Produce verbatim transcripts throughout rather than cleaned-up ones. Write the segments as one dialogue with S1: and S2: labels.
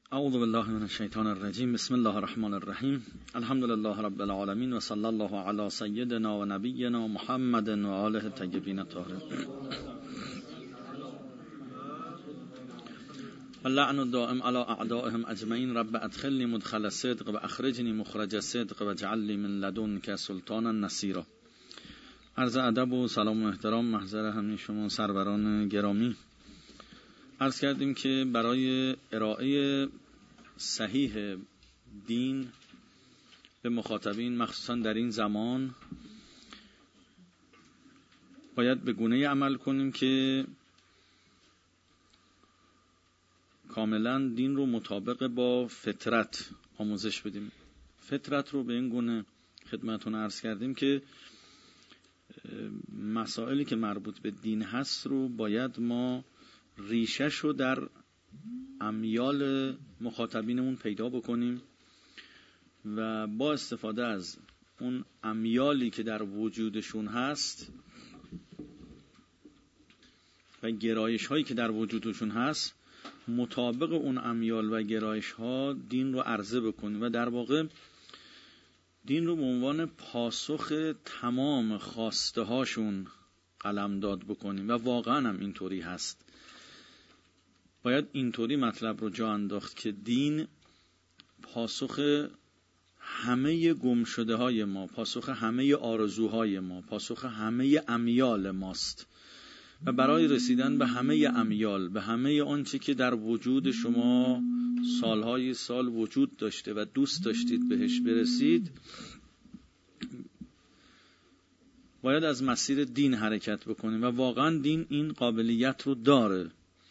S1: اعوذ بالله من الشیطان الرجیم. بسم الله الرحمن الرحیم. الحمد لله رب العالمین و صلی الله علی سیدنا و نبینا محمد و آله الطیبین الطاهرین. اللعن الدائم على اعدائهم اجمعین. رب ادخلنی مدخل صدق و اخرجنی مخرج صدق و اجعل لی من لدنک سلطانا نصیرا. عرض ادب و سلام و احترام محضر همه شما سروران گرامی. عرض کردیم که برای ارائه صحیح دین به مخاطبین مخصوصا در این زمان باید به گونه‌ای عمل کنیم که کاملا دین رو مطابق با فطرت آموزش بدیم. فطرت رو به این گونه خدمتتون عرض کردیم که مسائلی که مربوط به دین هست رو باید ما ریشش رو در امیال مخاطبینمون پیدا بکنیم و با استفاده از اون امیالی که در وجودشون هست و گرایش هایی که در وجودشون هست مطابق اون امیال و گرایش ها دین رو عرضه بکنیم و در واقع دین رو به عنوان پاسخ تمام خواسته هاشون قلمداد بکنیم و واقعا هم اینطوری هست. باید اینطوری مطلب رو جا انداخت که دین پاسخ همه گم شده های ما، پاسخ همه آرزوهای ما، پاسخ همه امیال ماست و برای رسیدن به همه امیال، به همه آنچه که در وجود شما سالهای سال وجود داشته و دوست داشتید بهش برسید، باید از مسیر دین حرکت بکنیم و واقعا دین این قابلیت رو داره.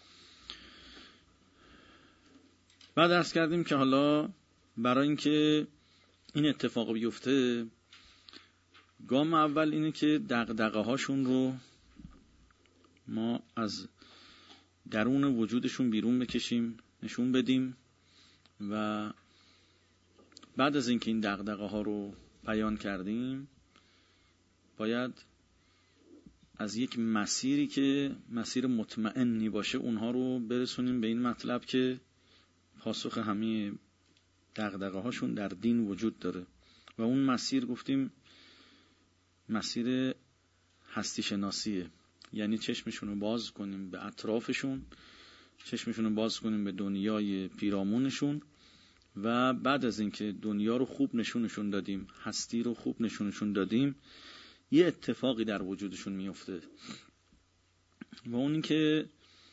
S1: بعد عرض کردیم که حالا برای اینکه این اتفاق بیفته گام اول اینه که دغدغه هاشون رو ما از درون وجودشون بیرون بکشیم، نشون بدیم و بعد از اینکه این دغدغه ها رو بیان کردیم باید از یک مسیری که مسیر مطمئنی باشه اونها رو برسونیم به این مطلب که پاسخ همه دغدغه هاشون در دین وجود داره و اون مسیر گفتیم مسیر هستی شناسیه، یعنی چشمشون رو باز کنیم به اطرافشون، چشمشون رو باز کنیم به دنیای پیرامونشون و بعد از اینکه دنیا رو خوب نشونشون دادیم، هستی رو خوب نشونشون دادیم، یه اتفاقی در وجودشون میفته و اون این که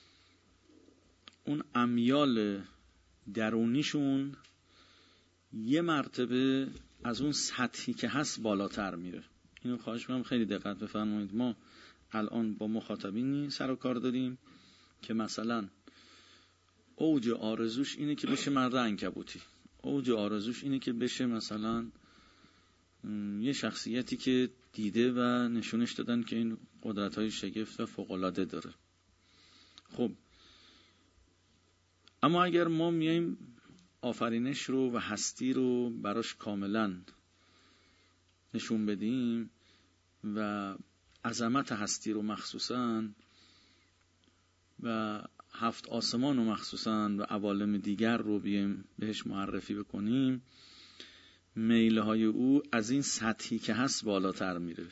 S1: اون امیال درونیشون یه مرتبه از اون سطحی که هست بالاتر میره. اینو خواهش می‌کنم خیلی دقت بفرمایید. ما الان با مخاطبینی سر و کار داریم که مثلا اوج آرزوش اینه که بشه مرد عنکبوتی، اوج آرزوش اینه که بشه مثلا یه شخصیتی که دیده و نشونش دادن که این قدرت‌های شگفت و فوق‌العاده داره. خب اما اگر ما میایم آفرینش رو و هستی رو براش کاملا نشون بدیم و عظمت هستی رو مخصوصاً و هفت آسمان رو مخصوصاً و عوالم دیگر رو بیایم بهش معرفی بکنیم، میله های او از این سطحی که هست بالاتر میره،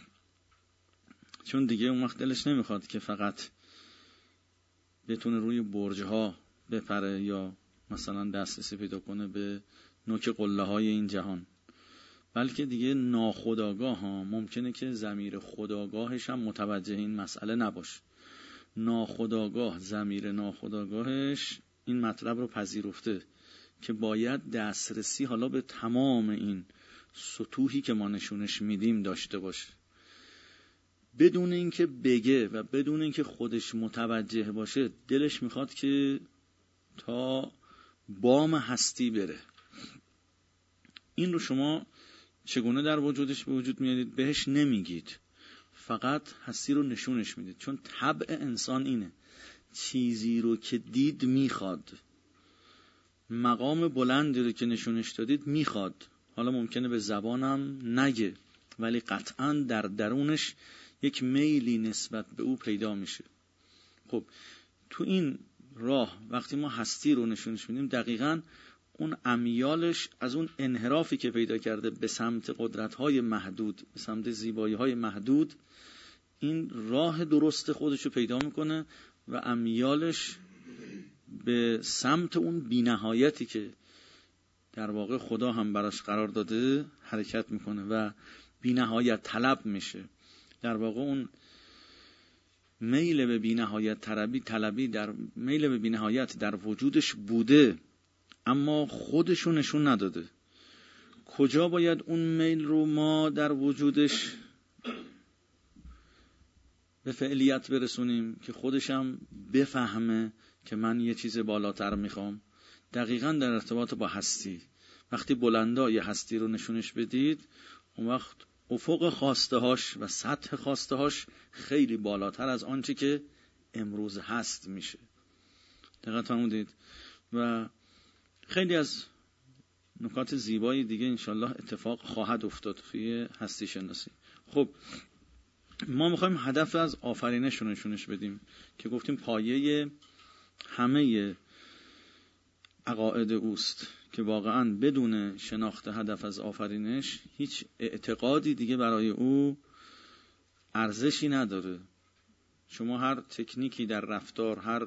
S1: چون دیگه اون وقت دلش نمیخواد که فقط بتونه روی برج‌ها بپره یا مثلا دسترسی پیدا کنه به نوک قله های این جهان، بلکه دیگه ناخودآگاه ها ممکنه که ضمیر خودآگاهش هم متوجه این مسئله نباشه. ناخودآگاه ضمیر ناخودآگاهش این مطلب رو پذیرفته که باید دسترسی حالا به تمام این سطوحی که ما نشونش میدیم داشته باشه، بدون اینکه بگه و بدون اینکه خودش متوجه باشه. دلش میخواد که تا بام هستی بره. این رو شما چگونه در وجودش به وجود میارید؟ بهش نمیگید، فقط هستی رو نشونش میدید، چون طبع انسان اینه، چیزی رو که دید میخواد، مقام بلندی رو که نشونش دادید میخواد. حالا ممکنه به زبانم نگه ولی قطعاً در درونش یک میلی نسبت به او پیدا میشه. خب تو این راه وقتی ما هستی رو نشونش میدیم، دقیقاً اون امیالش از اون انحرافی که پیدا کرده به سمت قدرت‌های محدود، به سمت زیبایی‌های محدود، این راه درست خودش رو پیدا میکنه و امیالش به سمت اون بی‌نهایتی که در واقع خدا هم براش قرار داده حرکت میکنه و بی‌نهایت طلب میشه. در واقع اون میل به بی‌نهایت طلبی طلبی در میل به بی‌نهایت در وجودش بوده، اما خودشو نشون نداده. کجا باید اون میل رو ما در وجودش به فعلیت برسونیم که خودش هم بفهمه که من یه چیز بالاتر میخوام؟ دقیقاً در ارتباط با هستی. وقتی بلندای هستی رو نشونش بدید، اون وقت افق خواسته هاش و سطح خواسته هاش خیلی بالاتر از آنچه که امروز هست میشه. دقیقاً فرمودید. و خیلی از نکات زیبایی دیگه انشالله اتفاق خواهد افتاد توی هستی شناسی. خب ما میخوایم هدف از آفرینش رو نشونش بدیم که گفتیم پایه همه عقاید اوست که واقعاً بدون شناخت هدف از آفرینش هیچ اعتقادی دیگه برای او ارزشی نداره. شما هر تکنیکی در رفتار، هر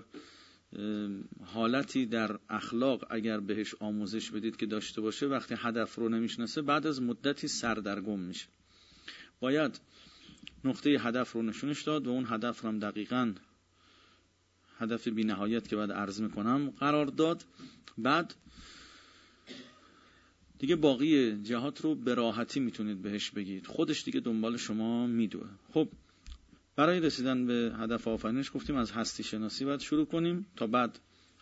S1: حالتی در اخلاق اگر بهش آموزش بدید که داشته باشه، وقتی هدف رو نمیشناسه بعد از مدتی سردرگم میشه. باید نقطه هدف رو نشونش داد و اون هدف رو هم دقیقاً هدف بی نهایت که بعد عرض میکنم قرار داد. بعد دیگه باقی جهات رو به راحتی میتونید بهش بگید، خودش دیگه دنبال شما میدوه. خب برای رسیدن به هدف آفرینش گفتیم از هستی شناسی باید شروع کنیم تا بعد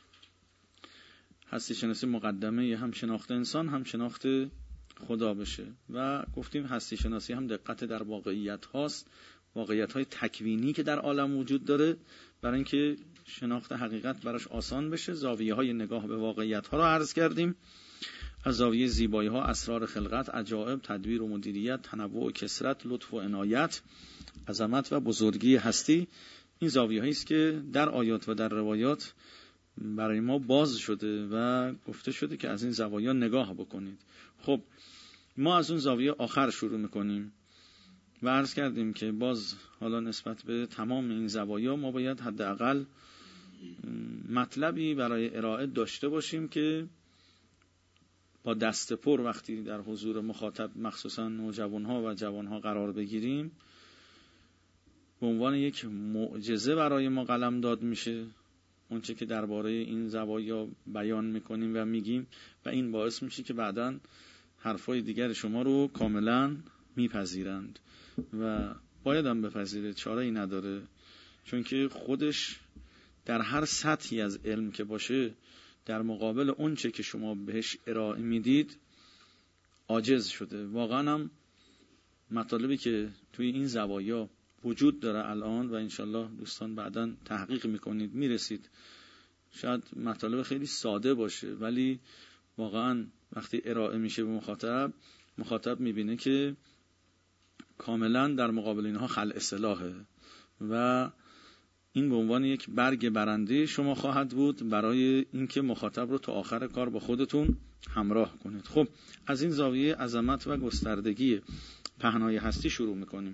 S1: هستی شناسی مقدمه هم شناخت انسان هم شناخت خدا بشه. و گفتیم هستی شناسی هم دقت در واقعیت هاست، واقعیت های تکوینی که در عالم وجود داره، برای اینکه شناخت حقیقت براش آسان بشه. زاویه های نگاه به واقعیت ها رو عرض کردیم، از زاویه زیبایی ها، اسرار خلقت، عجائب، تدبیر و مدیریت، تنوع و کثرت، لطف و عنایت، عظمت و بزرگی هستی. این زاویه هایی است که در آیات و در روایات برای ما باز شده و گفته شده که از این زوایا نگاه بکنید. خب ما از اون زاویه آخر شروع میکنیم و عرض کردیم که باز حالا نسبت به تمام این زوایا ما باید حداقل مطلبی برای ارائه داشته باشیم که با دست پر وقتی در حضور مخاطب مخصوصا نوجوانها و جوانها قرار بگیریم به عنوان یک معجزه برای ما قلمداد میشه اونچه که درباره این زوایا بیان میکنیم و میگیم، و این باعث میشه که بعداً حرفای دیگر شما رو کاملا میپذیرند و باید هم بپذیرید، چاره ای نداره، چون که خودش در هر سطحی از علم که باشه در مقابل اونچه که شما بهش ارائه میدید عاجز شده. واقعا هم مطالبی که توی این زوایا وجود داره الان و انشالله دوستان بعداً تحقیق میکنید میرسید، شاید مطالب خیلی ساده باشه ولی واقعا وقتی ارائه میشه به مخاطب، مخاطب میبینه که کاملا در مقابل اینها خلع سلاحه و این به عنوان یک برگ برنده شما خواهد بود برای اینکه مخاطب رو تا آخر کار با خودتون همراه کنید. خب از این زاویه عظمت و گستردگی پهنای هستی شروع میکنیم.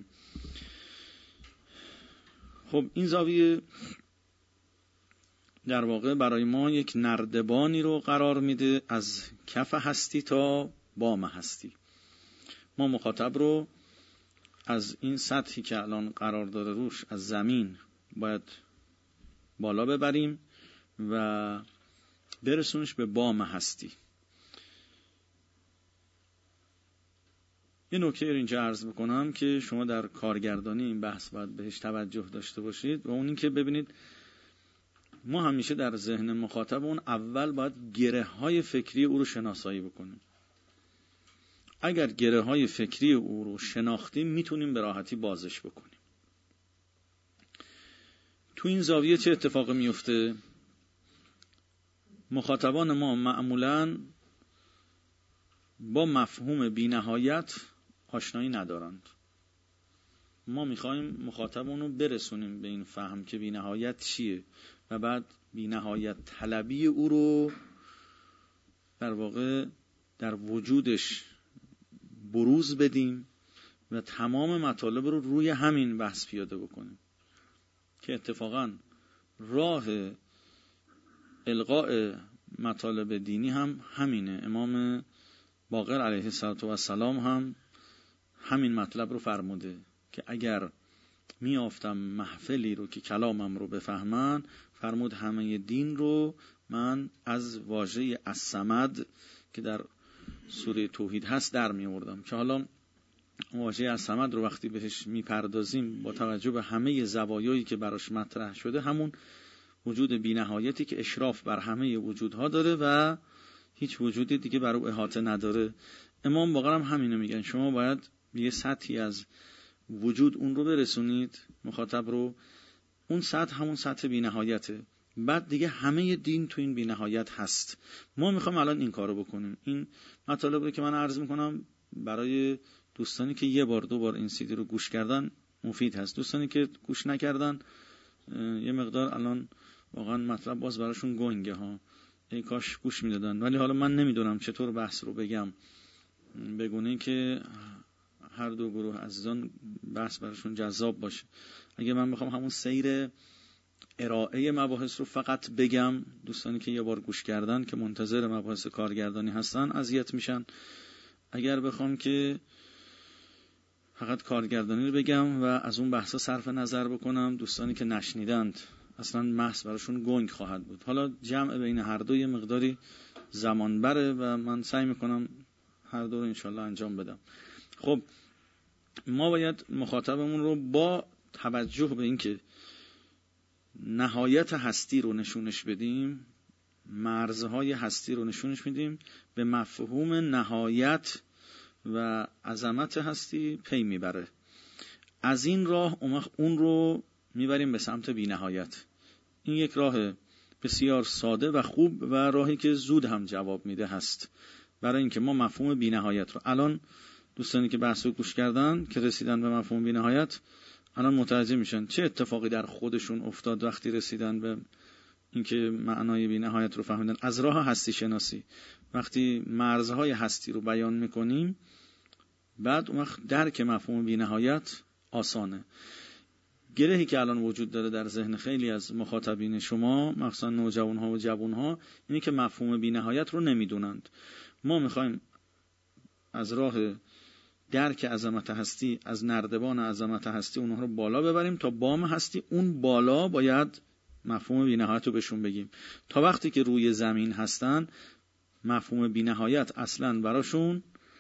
S1: خب این زاویه در واقع برای ما یک نردبانی رو قرار میده از کف هستی تا بام هستی. ما مخاطب رو از این سطحی که الان قرار داره روش، از زمین، باید بالا ببریم و برسونش به بام هستی. یه نکته اینجا عرض بکنم که شما در کارگردانی این بحث باید بهش توجه داشته باشید و اون این که ببینید ما همیشه در ذهن مخاطب اون اول باید گره های فکری او رو شناسایی بکنیم. اگر گره های فکری او رو شناختیم میتونیم به راحتی بازش بکنیم. تو این زاویه چه اتفاقی میفته؟ مخاطبان ما معمولاً با مفهوم بی‌نهایت آشنایی ندارند. ما میخوایم مخاطبون رو برسونیم به این فهم که بی‌نهایت چیه و بعد بی نهایت طلبی او رو در واقع در وجودش بروز بدیم و تمام مطالب رو روی همین بحث پیاده بکنیم که اتفاقاً راه القاء مطالب دینی هم همینه. امام باقر علیه السلام هم همین مطلب رو فرموده که اگر میافتم محفلی رو که کلامم رو بفهمن، فرمود همه دین رو من از واژه الصمد که در سوره توحید هست در میوردم. که حالا واژه الصمد رو وقتی بهش میپردازیم با توجه به همه زوایایی که براش مطرح شده، همون وجود بی‌نهایتی که اشراف بر همه وجودها داره و هیچ وجودی دیگه بر او احاطه نداره. امام باقر هم همینو میگن، شما باید یه سطحی از وجود اون رو برسونید مخاطب رو، اون سطح همون سطح بی‌نهایته، بعد دیگه همه دین تو این بی‌نهایت هست. ما میخوام الان این کارو بکنیم. این مطالب رو که من عرض میکنم برای دوستانی که یه بار دو بار این سیدی رو گوش کردن مفید هست. دوستانی که گوش نکردن یه مقدار الان واقعا مطلب باز براشون گنگه ها، ای کاش گوش میدادن. ولی حالا من نمیدونم چطور بحث رو بگم بگونه که هر دو گروه عزیزان بحث براشون جذاب باشه. اگه من بخوام همون سیر ارائه مباحث رو فقط بگم، دوستانی که یه بار گوش کردن که منتظر مباحث کارگردانی هستن اذیت میشن. اگر بخوام که فقط کارگردانی رو بگم و از اون بحثا صرف نظر بکنم، دوستانی که نشنیدند اصلا محض براشون گنگ خواهد بود. حالا جمع بین هر دو یه مقداری زمان بره و من سعی میکنم هر دو رو انشالله انجام بدم. خب ما باید مخاطبمون رو با توجه به اینکه نهایت هستی رو نشونش بدیم، مرزهای هستی رو نشونش میدیم، به مفهوم نهایت و عظمت هستی پی میبره. از این راه اون رو میبریم به سمت بی نهایت. این یک راه بسیار ساده و خوب و راهی که زود هم جواب میده هست برای اینکه ما مفهوم بی نهایت رو، الان دوستانی که بحث رو گوش کردن که رسیدن به مفهوم بی نهایت الان متوجه میشن چه اتفاقی در خودشون افتاد وقتی رسیدن به اینکه معنای بی نهایت رو فهمیدن. از راه هستی شناسی وقتی مرزهای هستی رو بیان میکنیم، بعد اون وقت درک مفهوم بی نهایت آسانه. گرهی که الان وجود داره در ذهن خیلی از مخاطبین شما، مخصوصا نوجوانها و جوانها، اینه که مفهوم بی نهایت رو نمیدونند. ما میخوایم از راه درک عظمت هستی، از نردبان عظمت هستی اونها رو بالا ببریم تا بام هستی. اون بالا باید مفهوم بی نهایت رو بهشون بگیم. تا وقتی که روی زمین هستن مفهوم بی نهایت اصلا براشون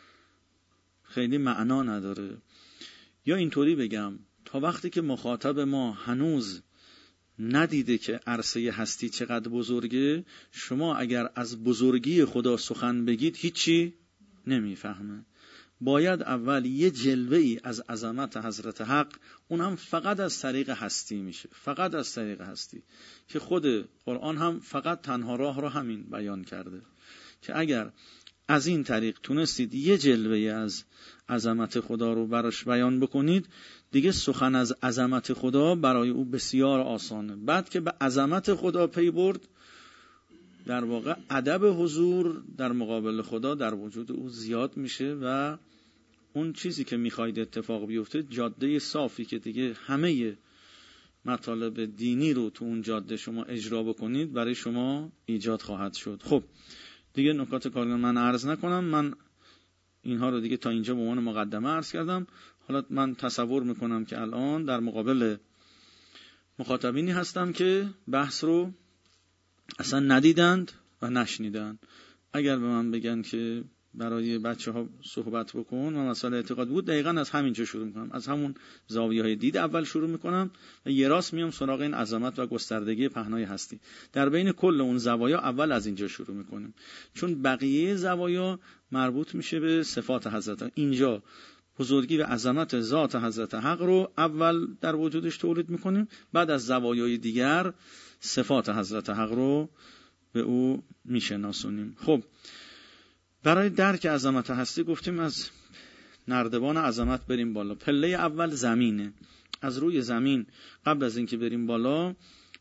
S1: خیلی معنا نداره. یا اینطوری بگم، تا وقتی که مخاطب ما هنوز ندیده که عرصه هستی چقدر بزرگه، شما اگر از بزرگی خدا سخن بگید هیچی نمیفهمه. باید اول یه جلوه ای از عظمت حضرت حق، اون هم فقط از طریق هستی میشه، فقط از طریق هستی، که خود قرآن هم فقط تنها راه رو همین بیان کرده که اگر از این طریق تونستید یه جلوه ای از عظمت خدا رو براش بیان بکنید، دیگه سخن از عظمت خدا برای او بسیار آسانه. بعد که به عظمت خدا پی برد، در واقع ادب حضور در مقابل خدا در وجود او زیاد میشه و اون چیزی که میخواید اتفاق بیفته، جاده صافی که دیگه همه مطالب دینی رو تو اون جاده شما اجرا بکنید، برای شما ایجاد خواهد شد. خب دیگه نکات کارگردانی من عرض نکنم، من اینها رو دیگه تا اینجا به عنوان مقدمه عرض کردم. حالا من تصور میکنم که الان در مقابل مخاطبینی هستم که بحث رو اصلا ندیدند و نشنیدند. اگر به من بگن که برای بچه ها صحبت بکن و مسئله اعتقاد بود، دقیقاً از همینجا شروع میکنم، از همون زاویه های دید اول شروع میکنم و یه راست میام سراغ این عظمت و گستردگی پهنای هستی. در بین کل اون زوایا اول از اینجا شروع میکنیم، چون بقیه زوایا مربوط میشه به صفات حضرت. اینجا بزرگی و عظمت ذات حضرت حق رو اول در وجودش تولید میکنیم، بعد از زوایای دیگر صفات حضرت حق رو به او میشناسونیم. خب برای درک عظمت هستی گفتیم از نردبان عظمت بریم بالا. پله اول زمینه. از روی زمین قبل از اینکه بریم بالا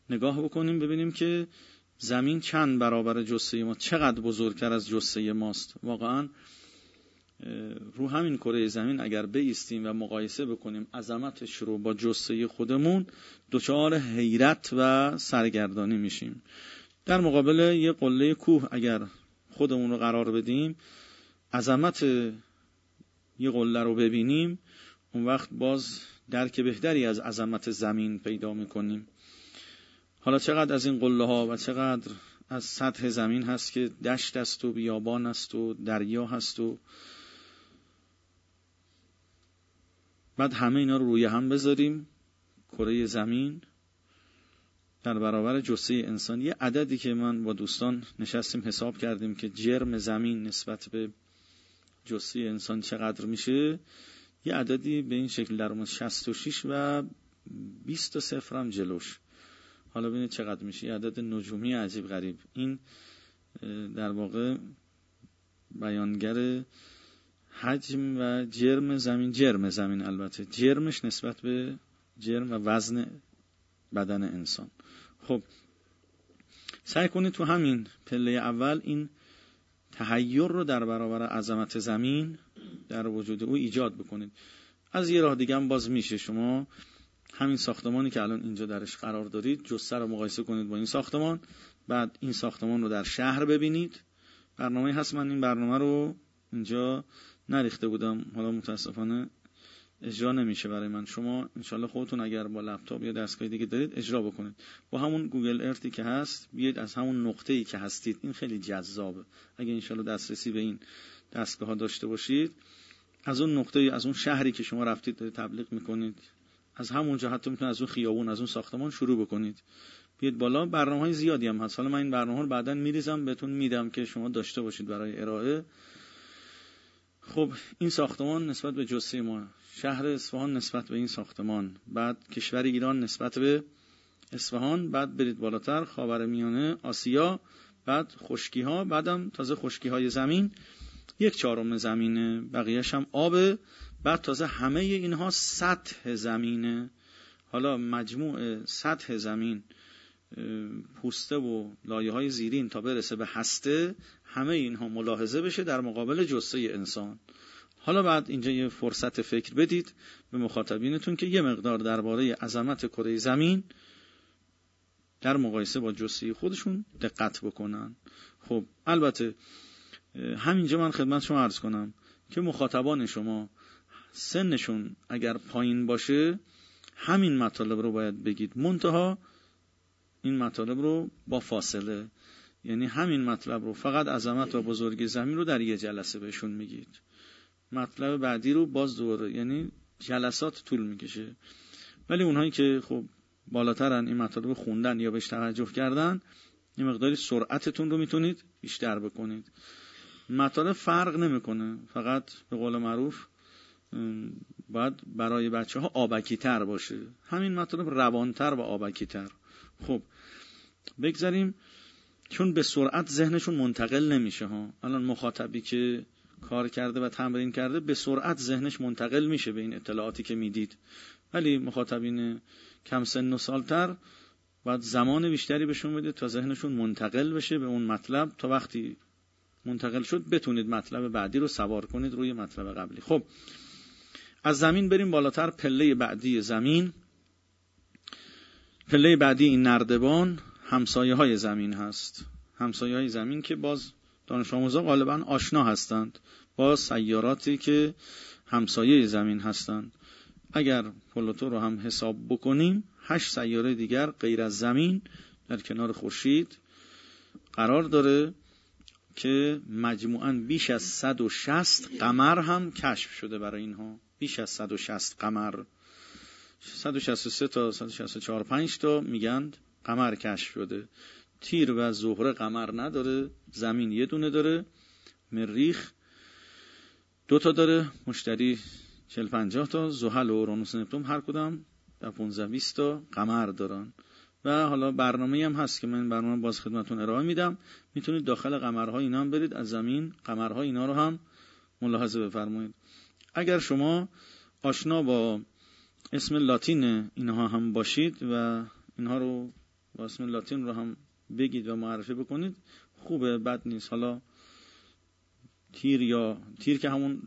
S1: نگاه بکنیم ببینیم که زمین چند برابر جثه ما، چقدر بزرگتر از جثه ماست. واقعا رو همین کره زمین اگر بایستیم و مقایسه بکنیم عظمتش رو با جثه خودمون، دچار حیرت و سرگردانی میشیم. در مقابل یه قله کوه اگر خودمون رو قرار بدیم، عظمت یه قله رو ببینیم، اون وقت باز درک بهتری از عظمت زمین پیدا میکنیم. حالا چقدر از این قله ها و چقدر از سطح زمین هست که دشت است و بیابان است و دریا هست و بعد همه اینا رو روی هم بذاریم، کره زمین در برابر جثه انسان. یه عددی که من با دوستان نشستیم حساب کردیم که جرم زمین نسبت به جثه انسان چقدر میشه، یه عددی به این شکل در اومد شصت و شش و بیست تا صفر هم جلوش. حالا ببینید چقدر میشه، یه عدد نجومی عجیب غریب. این در واقع بیانگر حجم و جرم زمین، جرم زمین البته جرمش نسبت به جرم و وزن بدن انسان. خب سعی کنید تو همین پله اول این تحیر رو در برابر عظمت زمین در وجود او ایجاد بکنید. از یه راه دیگه هم باز میشه، شما همین ساختمانی که الان اینجا درش قرار دارید جثه رو مقایسه کنید با این ساختمان، بعد این ساختمان رو در شهر ببینید. برنامه هست، من این برنامه رو اینجا نریخته بودم، حالا متاسفانه اجرا نمیشه برای من. شما انشالله خودتون اگر با لپتاپ یا دستگاه دیگه دارید اجرا بکنید. با همون گوگل ارتی که هست بیاید از همون نقطه‌ای که هستید، این خیلی جذابه. اگه انشالله دسترسی به این دستگاه ها داشته باشید، از اون نقطه، از اون شهری که شما رفتید دارید تبلیغ میکنید، از همونجا حتی میتونید از اون خیابون، از اون ساختمان شروع بکنید. بیاید بالا. برنامه‌های زیادی هم هست، حالا من این برنامه رو بعداً میریزم بهتون میدم که شما داشته باشید برای ارائه. خب این ساختمان نسبت به جثه ما، شهر اصفهان نسبت به این ساختمان، بعد کشور ایران نسبت به اصفهان، بعد برید بالاتر خاورمیانه، آسیا، بعد خشکی ها، بعدم تازه خشکی های زمین یک چهارم زمینه، بقیه‌اش هم آبه، بعد تازه همه اینها سطح زمینه. حالا مجموع سطح زمین، پوسته و لایه های زیرین تا برسه به هسته، همه اینها ملاحظه بشه در مقابل جثه انسان. حالا بعد اینجا یه فرصت فکر بدید به مخاطبینتون که یه مقدار درباره عظمت کره زمین در مقایسه با جثه خودشون دقت بکنن. خب البته همینجا من خدمت شما عرض کنم که مخاطبان شما سنشون اگر پایین باشه همین مطالب رو باید بگید، منتها این مطالب رو با فاصله، یعنی همین مطلب رو فقط عظمت و بزرگی زمین رو در یه جلسه بهشون میگید، مطلب بعدی رو باز دوره، یعنی جلسات طول میکشه. ولی اونهایی که خب بالاترن، این مطالب خوندن یا بهش توجه کردن، یه مقداری سرعتتون رو میتونید بیشتر بکنید. مطالب فرق نمیکنه، فقط به قول معروف باید برای بچه ها آبکی تر باشه، همین مطالب روانتر و آبکی تر. خب بگذاریم، چون به سرعت ذهنشون منتقل نمیشه ها. الان مخاطبی که کار کرده و تمرین کرده به سرعت ذهنش منتقل میشه به این اطلاعاتی که میدید، ولی مخاطبین کم سن و سالتر باید زمان بیشتری بهشون بده تا ذهنشون منتقل بشه به اون مطلب، تا وقتی منتقل شد بتونید مطلب بعدی رو سوار کنید روی مطلب قبلی. خب از زمین بریم بالاتر، پله بعدی زمین، پله بعدی این نردبان همسایه های زمین هست. همسایه های زمین که باز دانش آموزا غالبا آشنا هستند با سیاراتی که همسایه زمین هستند. اگر پلوتو رو هم حساب بکنیم، هشت سیاره دیگر غیر از زمین در کنار خورشید قرار داره که مجموعاً بیش از صد و شصت قمر هم کشف شده برای اینها. بیش از صد و شصت قمر، صد و شصت و سه تا صد و شصت و چهار پنج تا میگن قمر کشف شده. تیر و زهره قمر نداره، زمین یه دونه داره، مریخ دو تا داره، مشتری چهل پنجاه تا، زحل و اورانوس و نپتون هر کدام در پانزده بیست تا قمر دارن. و حالا برنامه‌ای هم هست که من این برنامه باز خدمتتون ارائه میدم، میتونید داخل قمرها اینا هم برید، از زمین قمرها اینا رو هم ملاحظه بفرمایید. اگر شما آشنا با اسم لاتین اینها هم باشید و اینها رو و اسم لاتین رو هم بگید و معرفی بکنید خوبه، بد نیست. حالا تیر یا تیر که همون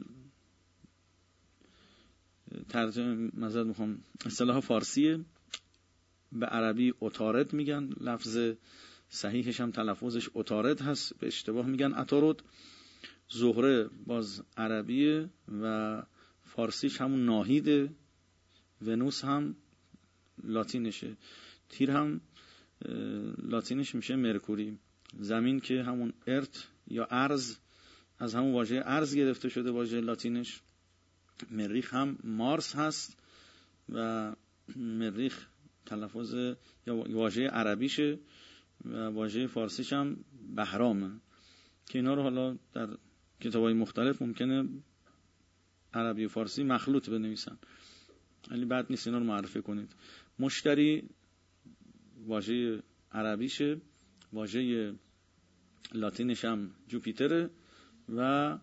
S1: ترجمه مزد میخوام اصطلاح فارسیه، به عربی عطارد میگن، لفظ صحیحش هم تلفظش عطارد هست، به اشتباه میگن عطارد. زهره باز عربیه و فارسیش همون ناهیده، ونوس هم لاتینشه، تیر هم لاتینش میشه مرکوری. زمین که همون ارت یا ارز، از همون واژه ارز گرفته شده واژه لاتینش. مریخ هم مارس هست و مریخ تلفظ یا واژه عربیشه و واژه فارسیش هم بهرامه، که اینا رو حالا در کتابای مختلف ممکنه عربی و فارسی مخلوط بنویسن، ولی بد نیست اینا رو معرفی کنید. مشتری واژه عربیشه، واژه لاتینش هم جوپیتره و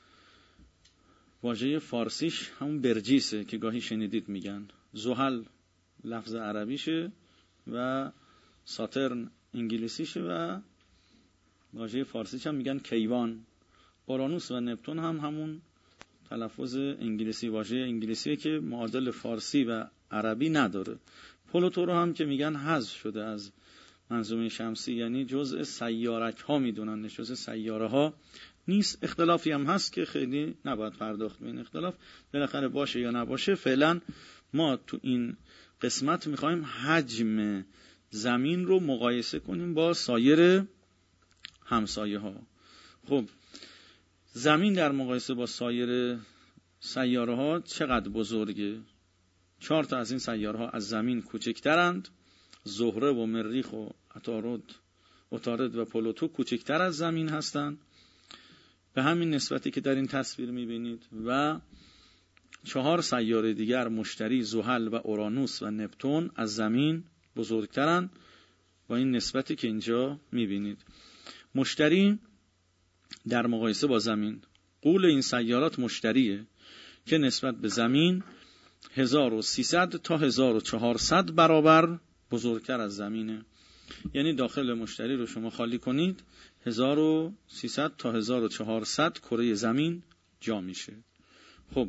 S1: واژه فارسیش همون برجیسه که گاهی شنیدید میگن. زحل لفظ عربیشه و ساترن انگلیسیشه و واژه فارسیش هم میگن کیوان. اورانوس و نپتون هم همون تلفظ انگلیسی، واژه انگلیسیه که معادل فارسی و عربی نداره. پلوتو رو هم که میگن حذف شده از منظومه شمسی، یعنی جزء سیارک ها میدونن، جزء سیاره ها نیست. اختلافی هم هست که خیلی نباید پرداخت به این اختلاف، بالاخره باشه یا نباشه. فعلا ما تو این قسمت میخوایم حجم زمین رو مقایسه کنیم با سایر همسایه ها. خب زمین در مقایسه با سایر سیاره ها چقدر بزرگه؟ چهار تا از این سیاره ها از زمین کوچکترند. زهره و مریخ و عطارد عطارد و پلوتو کوچکتر از زمین هستند به همین نسبتی که در این تصویر میبینید، و چهار سیاره دیگر مشتری، زحل و اورانوس و نپتون از زمین بزرگترند با این نسبتی که اینجا میبینید. مشتری در مقایسه با زمین، غول این سیارات مشتریه که نسبت به زمین هزار و سیصد تا هزار و چهارصد برابر بزرگتر از زمینه. یعنی داخل مشتری رو شما خالی کنید، هزار و سیصد تا هزار و چهارصد کره زمین جا میشه. خب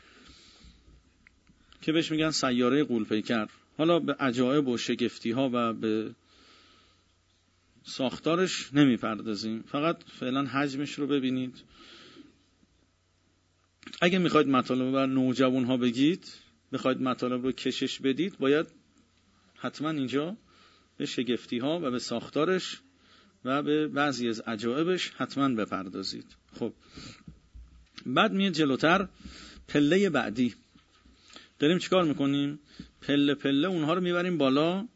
S1: که بهش میگن سیاره غول‌پیکر. حالا به عجایب و شگفتی ها و به ساختارش نمیپردازیم، فقط فعلا حجمش رو ببینید. اگه میخواید مطالب بر نوجوان ها بگید، بخواید مطالب رو کشش بدید، باید حتما اینجا به شگفتی ها و به ساختارش و به بعضی از عجایبش حتما بپردازید. خب بعد میاد جلوتر پله بعدی. داریم چیکار میکنیم؟ پله پله اونها رو میبریم بالا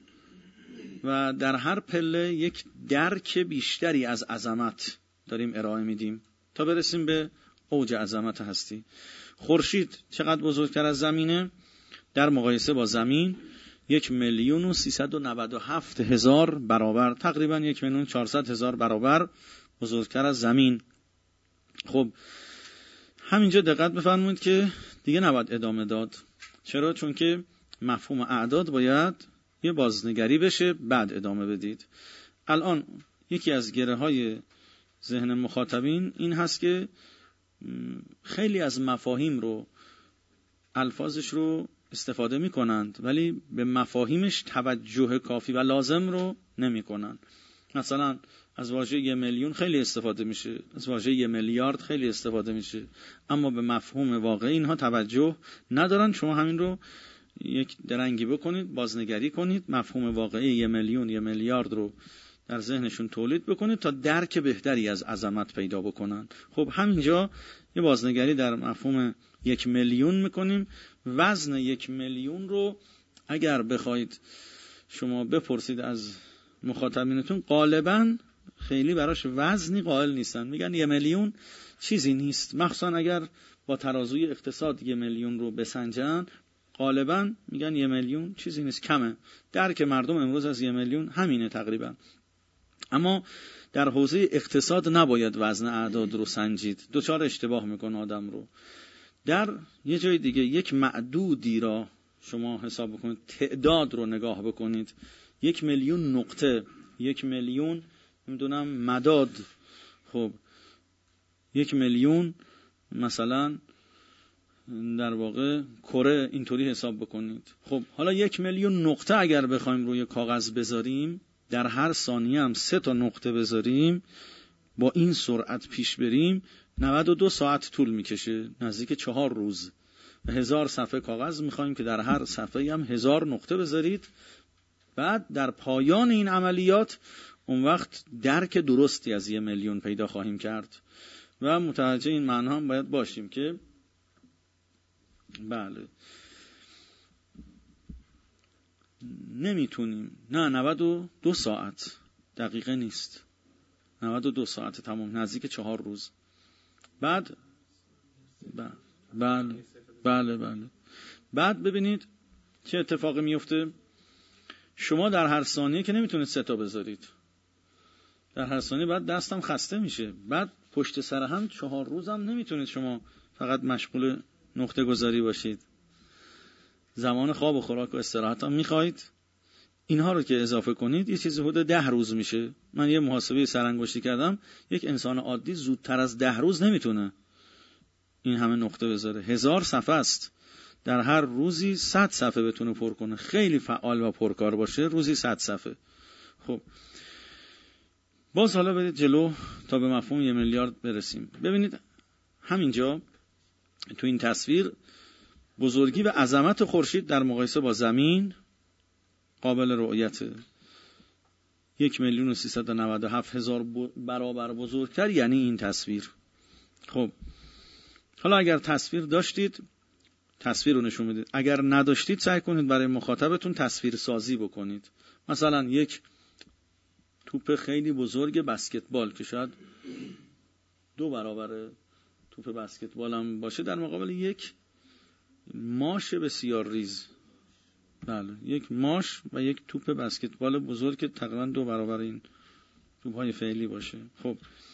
S1: و در هر پله یک درک بیشتری از عظمت داریم ارائه میدیم تا برسیم به اوج عظمت هستی. خورشید چقدر بزرگتر از زمینه؟ در مقایسه با زمین یک میلیون و سیصد و نود و هفت هزار برابر، تقریبا یک میلیون چهارصد هزار برابر بزرگتر از زمین. خب همینجا دقت بفرمایید که دیگه نباید ادامه داد. چرا؟ چون که مفهوم اعداد باید یه بازنگری بشه بعد ادامه بدید. الان یکی از گره های ذهن مخاطبین این هست که خیلی از مفاهیم رو، الفاظش رو استفاده می کنند ولی به مفاهیمش توجه کافی و لازم رو نمی کنند. مثلا از واژه یه میلیون خیلی استفاده میشه، از واژه یه میلیارد خیلی استفاده میشه، اما به مفهوم واقعی اینها توجه ندارن. شما همین رو یک درنگی بکنید، بازنگری کنید، مفهوم واقعی یه میلیون یه میلیارد رو در ذهنشون تولید بکنید تا درک بهتری از عظمت پیدا بکنن. خب همینجا یه بازنگری در مفهوم یک میلیون میکنیم. وزن یک میلیون رو اگر بخواید شما بپرسید از مخاطبینتون، غالباً خیلی براش وزنی قائل نیستن، میگن یه میلیون چیزی نیست. مخصوصا اگر با ترازوی اقتصاد یه میلیون رو بسنجن، غالباً میگن یه میلیون چیزی نیست، کمه. درک مردم امروز از یه میلیون همینه تقریبا. اما در حوزه اقتصاد نباید وزن اعداد رو سنجید، دوچار اشتباه میکنه آدم رو. در یه جای دیگه یک معدودی را شما حساب بکنید، تعداد رو نگاه بکنید، یک میلیون نقطه، یک میلیون نمیدونم مداد، خب یک میلیون مثلا در واقع کره، اینطوری حساب بکنید. خب حالا یک میلیون نقطه اگر بخوایم روی کاغذ بذاریم، در هر ثانیه هم سه تا نقطه بذاریم، با این سرعت پیش بریم، نود و دو ساعت طول میکشه، نزدیک چهار روز. و هزار صفحه کاغذ میخوایم که در هر صفحه هم هزار نقطه بذارید. بعد در پایان این عملیات اون وقت درک درستی از یه میلیون پیدا خواهیم کرد و متوجه این معنی هم باید باشیم که بله نمیتونیم، نه نود و دو ساعت دقیقه نیست، نود و دو ساعت تمام، نزدیک چهار روز. بعد بله بله بله بله بعد ببینید چه اتفاقی میفته. شما در هر ثانیه که نمیتونید سه تا بذارید، در هر ثانیه بعد دستم خسته میشه. بعد پشت سر هم چهار روز هم نمیتونید شما فقط مشغول نقطه گذاری باشید، زمان خواب و خوراک و استراحت هم میخواید. اینها رو که اضافه کنید یه چیزی حدود ده روز میشه. من یه محاسبه سرانگشتی کردم، یک انسان عادی زودتر از ده روز نمیتونه این همه نقطه بذاره. هزار صفحه است، در هر روزی صد صفحه بتونه پر کنه، خیلی فعال و پرکار باشه، روزی صد صفحه. خب باز حالا برید جلو تا به مفهوم یه میلیارد برسیم. ببینید همینجا تو این تصویر بزرگی و عظمت خورشید در مقایسه با زمین قابل رؤیته. یک میلیون و سیصد و نود و هفت هزار برابر بزرگتر یعنی این تصویر. خب حالا اگر تصویر داشتید تصویر رو نشون بدید، اگر نداشتید سعی کنید برای مخاطبتون تصویر سازی بکنید. مثلا یک توپ خیلی بزرگ بسکتبال که شاید دو برابر توپ بسکتبال هم باشه، در مقابل یک ماش بسیار ریز، بله یک ماش و یک توپ بسکتبال بزرگ که تقریبا دو برابر این توپ‌های فعلی باشه. خب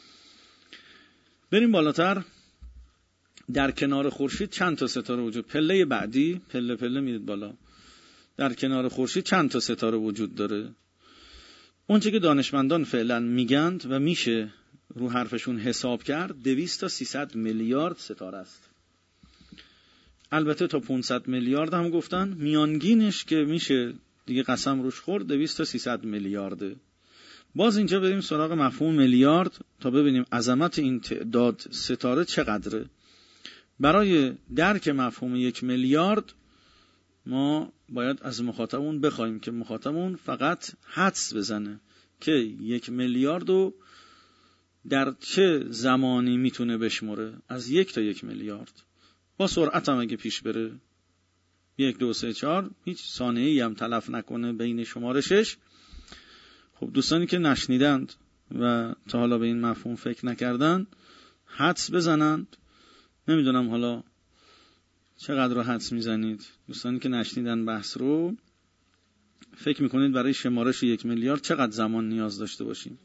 S1: بریم بالاتر. در کنار خورشید چند تا ستاره وجود، پله بعدی پله پله میرید بالا. در کنار خورشید چند تا ستاره وجود داره؟ اونچه که دانشمندان فعلا میگند و میشه رو حرفشون حساب کرد، دویست تا سیصد میلیارد ستاره است. البته تا پانصد میلیارد هم گفتن، میانگینش که میشه دیگه قسم روش خورد دویست تا سیصد میلیارده. باز اینجا بریم سراغ مفهوم میلیارد تا ببینیم عظمت این تعداد ستاره چقدره. برای درک مفهوم یک میلیارد ما باید از مخاطبمون بخوایم که مخاطبمون فقط حدس بزنه که یک میلیارد رو در چه زمانی میتونه بشمره، از یک تا یک میلیارد با سرعت هم اگه پیش بره، یک دو سه چهار، هیچ ثانیه‌ای هم تلف نکنه بین شمارشش. خب دوستانی که نشنیدند و تا حالا به این مفهوم فکر نکردن حدس بزنند. نمیدونم حالا چقدر رو حدس میزنید. دوستانی که نشنیدن بحث رو، فکر میکنید برای شمارش یک میلیارد چقدر زمان نیاز داشته باشیم؟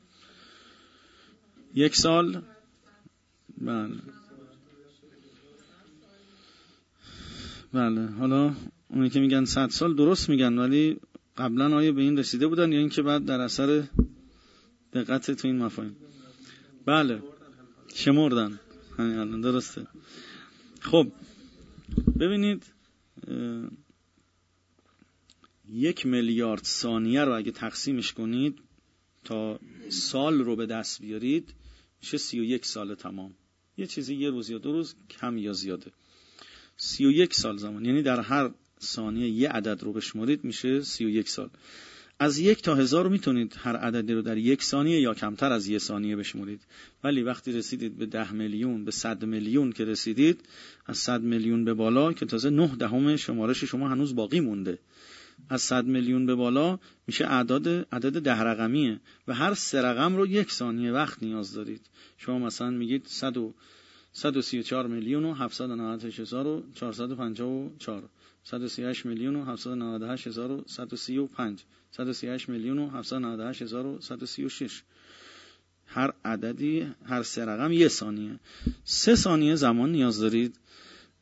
S1: یک سال؟ بله بله. حالا اونی که میگن صد سال درست میگن، ولی قبلا آیا به این رسیده بودن یا اینکه بعد در اثر دقت تو این مفاهیم؟ بله شمردن، همین الان درسته. خب ببینید یک میلیارد ثانیه رو اگه تقسیمش کنید تا سال رو به دست بیارید میشه سی و یک سال تمام. یه چیزی یه روز یا دو روز کم یا زیاده، سی و یک سال زمان، یعنی در هر ثانیه یه عدد رو بشمارید میشه سی و یک سال. از یک تا هزار رو میتونید هر عددی رو در یک ثانیه یا کمتر از یک ثانیه بشمارید، ولی وقتی رسیدید به ده میلیون، به صد میلیون که رسیدید، از صد میلیون به بالا که تازه نه دهم شمارش شما هنوز باقی مونده، از صد میلیون به بالا میشه اعداد عدد ده رقمیه و هر سه رقم رو یک ثانیه وقت نیاز دارید. شما مثلا میگید صد و صد و سی و چهار میلیون و هفتصد و نود و هشت هزار و چهارصد و پنجاه و چهار، صد و سی و هشت میلیون و هفتصد و نود و هشت هزار و صد و سی و پنج، صد و سی و هشت میلیون و هفتصد و نود و هشت هزار و صد و سی و شش. هر عددی، هر سه رقم یک ثانیه. سه ثانیه زمان نیاز دارید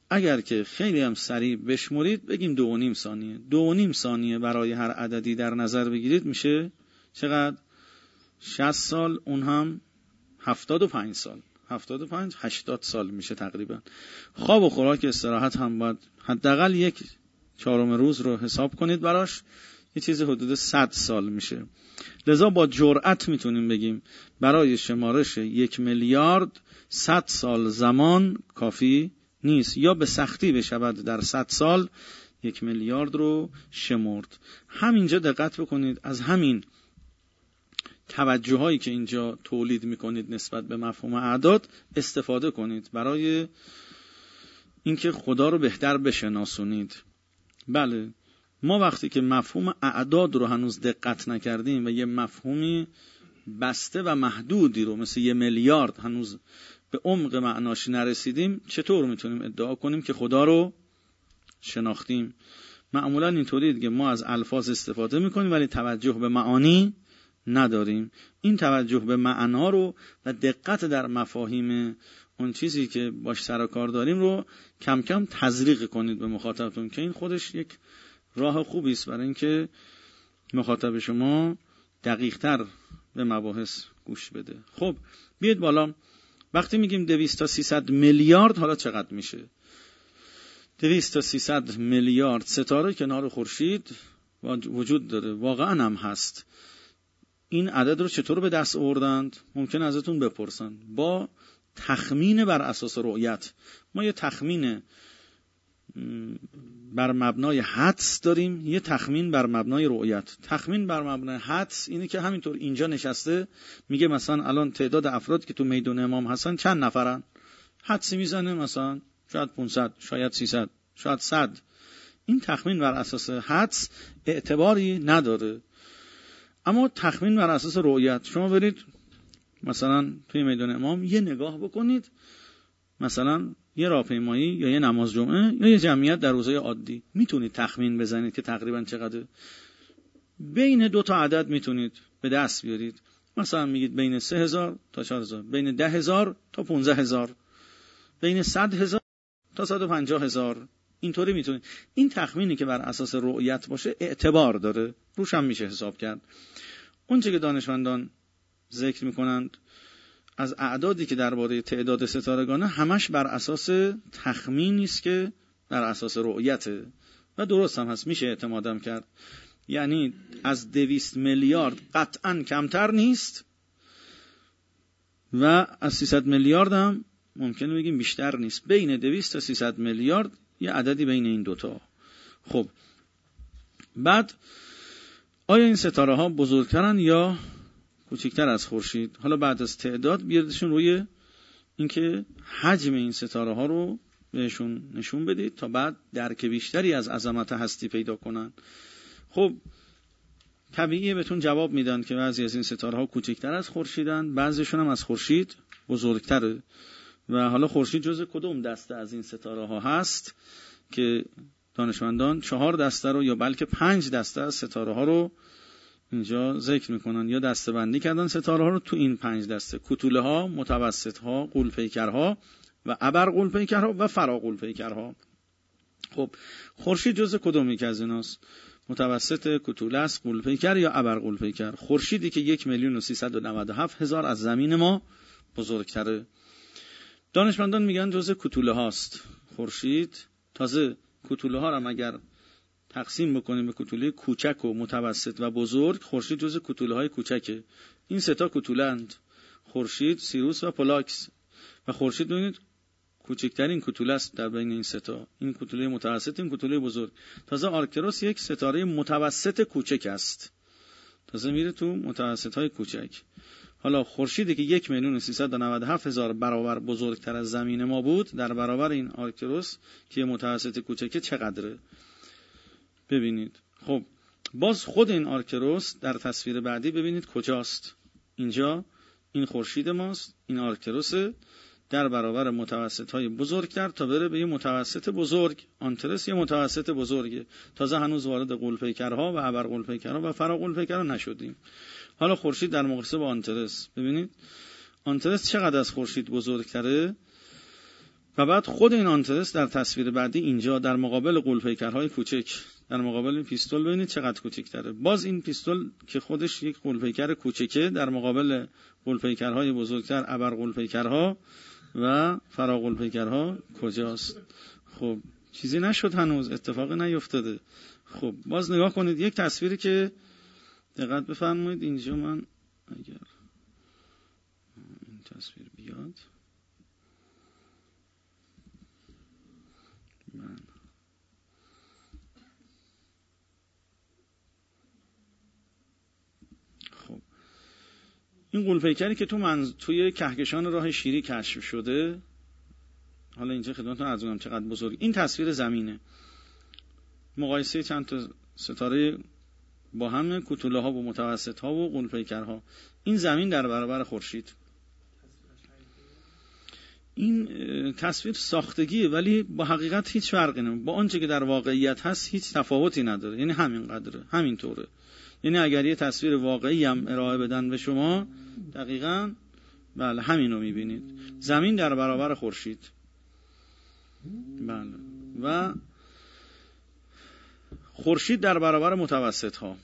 S1: اگر که خیلی هم سریع بشمرید بگیم دو و نیم ثانیه. دو و نیم ثانیه برای هر عددی در نظر بگیرید میشه چقدر؟ شصت سال، اون هم هفتاد و پنج سال. هفتاد و پنج، هشتاد سال میشه تقریبا. خواب و خوراک استراحت هم باید حداقل یک چهارم روز رو حساب کنید براش، یه چیز حدود صد سال میشه. لذا با جرأت میتونیم بگیم برای شمارش یک میلیارد صد سال زمان کافی نیست، یا به سختی بشود در صد سال یک میلیارد رو شمرد. همینجا دقت بکنید، از همین توجه هایی که اینجا تولید میکنید نسبت به مفهوم اعداد استفاده کنید برای اینکه خدا رو بهتر بشناسونید. بله، ما وقتی که مفهوم اعداد رو هنوز دقت نکردیم و یه مفهومی بسته و محدودی رو مثل یه میلیارد هنوز به عمق معناش نرسیدیم، چطور میتونیم ادعا کنیم که خدا رو شناختیم؟ معمولا اینطوریه دیگه، ما از الفاظ استفاده میکنیم ولی توجه به معانی نداریم. این توجه به معنا رو و دقت در مفاهیم اون چیزی که باش سر و کار داریم رو کم کم تزریق کنید به مخاطبتون، که این خودش یک راه خوبی است برای اینکه مخاطب شما دقیق تر به مباحث گوش بده. خب بیاید بالا. وقتی میگیم دویست تا سیصد میلیارد، حالا چقدر میشه؟ دویست تا سیصد میلیارد ستاره کنار خورشید وجود داره، واقعا هم هست. این عدد رو چطور به دست آوردند؟ ممکن ازتون بپرسن. با تخمین بر اساس رؤیت. ما یه تخمین بر مبنای حدس داریم، یه تخمین بر مبنای رؤیت. تخمین بر مبنای حدس اینه که همینطور اینجا نشسته میگه مثلا الان تعداد افراد که تو میدون امام حسن چند نفرن، حدسی میزنه مثلا شاید پانصد، شاید سیصد، شاید صد. این تخمین بر اساس حدس اعتباری نداره. اما تخمین بر اساس رؤیت، شما برید مثلا توی میدان امام یه نگاه بکنید، مثلا یه راهپیمایی یا یه نماز جمعه یا یه جمعیت در روزهای عادی، میتونید تخمین بزنید که تقریبا چقدر. بین دو تا عدد میتونید به دست بیارید، مثلا میگید بین سه هزار تا چهار هزار، بین ده هزار تا پونزده هزار، بین صد هزار تا صد و پنجاه هزار. اینطوری میتونید. این تخمینی که بر اساس رؤیت باشه اعتبار داره، روش هم میشه حساب کرد. اون چه که دانشمندان ذکر میکنند از اعدادی که درباره تعداد ستارگانه، همش بر اساس تخمینی است که بر اساس رؤیته و درست هم هست، میشه اعتمادم کرد. یعنی از دویست میلیارد قطعا کمتر نیست و از سیصد میلیارد هم ممکنه بگیم بیشتر نیست. بین دویست تا سیصد میلیارد یه عددی بین این دوتا. خب بعد آیا این ستاره ها بزرگترن یا کوچکتر از خورشید؟ حالا بعد از تعداد بیاردشون روی اینکه حجم این ستاره ها رو بهشون نشون بدید تا بعد درک بیشتری از عظمت هستی پیدا کنن. خب طبیعیه بهتون جواب میدن که بعضی از این ستاره ها کوچکتر از خورشیدن، بعضیشون هم از خورشید بزرگتره. و حالا خورشید جزء کدوم دسته از این ستاره ها هست که دانشمندان چهار دسته رو یا بلکه پنج دسته از ستاره ها رو اینجا ذکر میکنن یا دسته بندی کردن ستاره ها رو تو این پنج دسته: کوتوله ها، متوسط ها، غول‌پیکرها و ابر غول‌پیکرها و فرا غول‌پیکرها. خب خورشید جزء کدوم یک از ایناست؟ متوسط، کوتوله است، غول‌پیکر یا ابر غول‌پیکر؟ خورشیدی که یک میلیون و سیصد و نود و هفت هزار از زمین ما بزرگتره. دانشمندان میگن جزء کوتوله هاست خورشید. تازه کوتوله ها رو اگر تقسیم بکنیم به کوتوله کوچک و متوسط و بزرگ، خورشید جزء کوتوله های کوچکه. این سه تا کوتوله اند: خورشید، سیروس و پولاکس. و خورشید ببینید کوچکترین کوتوله است در بین این سه تا. این کوتوله متوسط، این کوتوله بزرگ. تازه آرکتروس یک ستاره متوسط کوچک است. تازه میره تو متوسط های کوچک. حالا خورشیدی که یک میلیون و سیصد و نود و هفت هزار برابر بزرگتر از زمین ما بود، در برابر این آرکتروس که متوسط کوچکه چقدره؟ ببینید. خب باز خود این آرکتروس در تصویر بعدی ببینید کجاست. اینجا این خورشید ماست، این آرکتروس در برابر متوسط های بزرگتر تا بره به یه متوسط بزرگ. آنترس یه متوسط بزرگه. تازه هنوز وارد غول‌پیکرها و ابر غول‌پیکرها و فرا غول‌پیکرها نشدیم. حالا خورشید در مقایسه با آنترس ببینید آنترس چقدر از خورشید بزرگتره. و بعد خود این آنترس در تصویر بعدی اینجا در مقابل غول‌پیکرهای کوچک، در مقابل این پیستول ببینید چقدر کوچکتره. باز این پیستول که خودش یک غول‌پیکر کوچکه در مقابل غول‌پیکرهای بزرگتر، ابر غول‌پیکرها و فرا غول‌پیکرها کجاست؟ خب چیزی نشد هنوز، اتفاقی نیفتاده. خب باز نگاه کنید یک تصویری که دقت بفرمایید اینجا، من اگر این تصویر بیاد من خب این غول‌پیکری که تو من توی کهکشان راه شیری کشف شده، حالا اینجا خدمتتون عرض کنم چقدر بزرگ این تصویر زمینه، مقایسه چند تا ستاره با هم، کوتوله ها و متوسط ها و غول‌پیکرها. این زمین در برابر خورشید. این تصویر ساختگیه ولی با حقیقت هیچ فرقی نمیکنه، با آنچه که در واقعیت هست هیچ تفاوتی نداره، یعنی همین قدره، همین طوره. یعنی اگر یه تصویر واقعی هم ارائه بدن به شما، دقیقاً بله همین رو میبینید، زمین در برابر خورشید. بله و خورشید در برابر متوسط ها،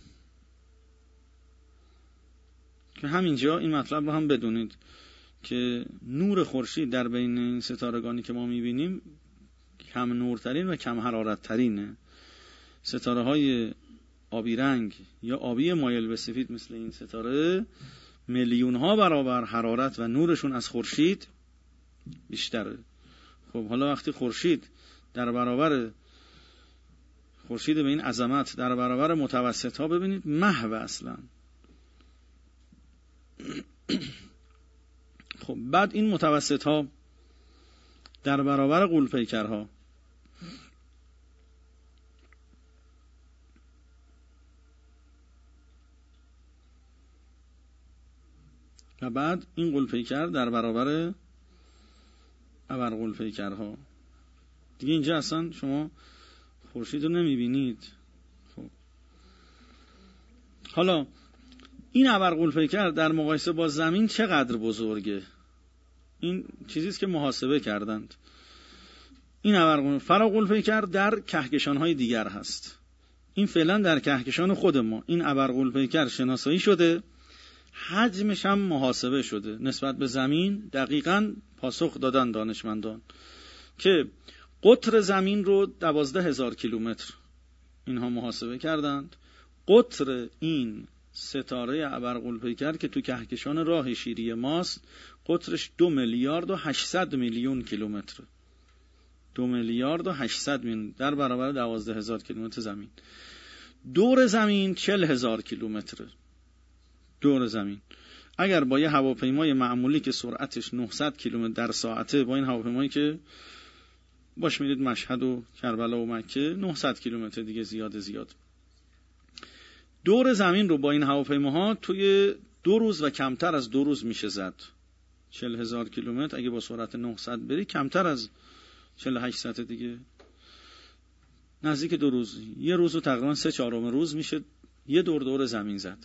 S1: که همینجا این مطلب رو هم بدونید که نور خورشید در بین این ستارگانی که ما میبینیم کم نورترین و کم حرارت ترینه. ستاره های آبی رنگ یا آبی مایل به سفید مثل این ستاره میلیون ها برابر حرارت و نورشون از خورشید بیشتره. خب حالا وقتی خورشید در برابر خورشید به این عظمت در برابر متوسط ها، ببینید محو اصلا. خب بعد این متوسط ها در برابر غول‌پیکرها، و بعد این غول‌پیکر در برابر ابر غول‌پیکرها دیگه. اینجا اصلا شما خورشید رو نمیبینید. خب حالا این ابر غول‌پیکر در مقایسه با زمین چقدر بزرگه؟ این چیزیست که محاسبه کردند. این ابر فرا غول‌پیکر در کهکشان‌های دیگر هست، این فعلا در کهکشان خود ما این ابر غول‌پیکر شناسایی شده، حجمش هم محاسبه شده نسبت به زمین. دقیقاً پاسخ دادن دانشمندان که قطر زمین رو دوازده هزار کیلومتر اینها محاسبه کردند. قطر این ستاره ابر غول‌پیکر که تو کهکشان راه شیری ماست، قطرش دو میلیارد و هشتصد میلیون کیلومتر. دو میلیارد و هشتصد میلیون در برابر دوازده هزار کیلومتر زمین. دور زمین چهل هزار کیلومتر. دور زمین اگر با یه هواپیمای معمولی که سرعتش نهصد کیلومتر در ساعته، با این هواپیمایی که باش میرید مشهد و کربلا و مکه، نهصد کیلومتر دیگه زیاد زیاد. دور زمین رو با این هواپیماها توی دو روز و کمتر از دو روز میشه زد. چهل هزار کیلومتر اگه با سرعت نهصد بری، کمتر از چهل و هشت ساعت دیگه، نزدیک دو روز. یه روز رو تقریبا سه چهارم روز میشه یه دور دور زمین زد.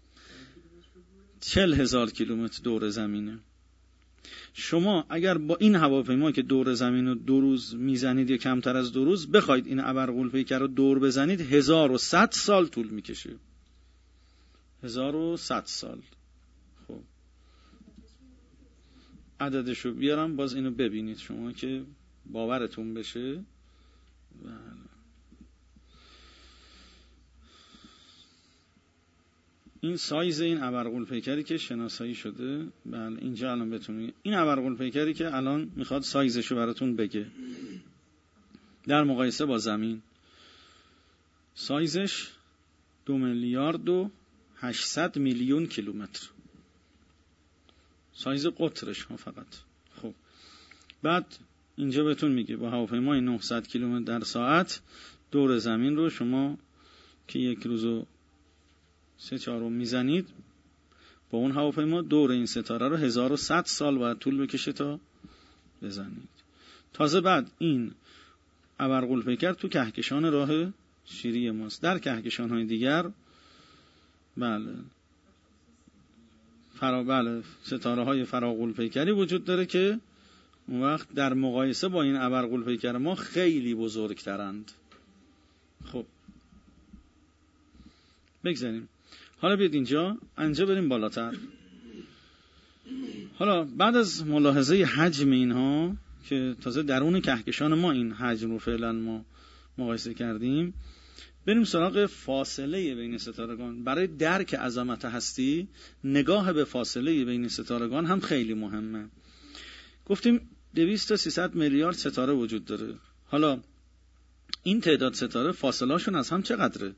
S1: چهل هزار کیلومتر دور زمینه. شما اگر با این هواپیما که دور زمین رو دو روز میزنید یا کمتر از دو روز، بخواید این ابر غول‌پیکر رو دور بزنید، هزار و صد سال طول میکشه. هزار و صد سال. خب عددشو بیارم باز اینو ببینید شما که باورتون بشه. بله. این سایز این ابر غول‌پیکری که شناسایی شده، بله اینجا الان بتونید، این ابر غول‌پیکری که الان میخواد سایزشو براتون بگه در مقایسه با زمین، سایزش دو میلیارد و هشتصد میلیون کیلومتر، سایز قطرش ها فقط. خب بعد اینجا بهتون میگه با هواپیمای نهصد کیلومتر در ساعت دور زمین رو شما که یک روزو سه چهارم میزنید، با اون هواپیما دور این ستاره رو هزار و صد سال باید طول بکشه تا بزنید. تازه بعد این ابر غول‌پیکر تو کهکشان راه شیری ماست. در کهکشان های دیگر بله فرا بله ستاره های فرا غول‌پیکری وجود داره که اون وقت در مقایسه با این ابرقولپیکر ما خیلی بزرگترند. خب بگذاریم. حالا بیاد اینجا، اینجا بریم بالاتر. حالا بعد از ملاحظه حجم اینها که تازه درون کهکشان ما این حجم رو فعلا ما مقایسه کردیم، بریم سراغ فاصله بین ستارگان. برای درک عظمت هستی نگاه به فاصله بین ستارگان هم خیلی مهمه. گفتیم دویست تا سیصد میلیارد ستاره وجود داره. حالا این تعداد ستاره فاصله هاشون از هم چقدره؟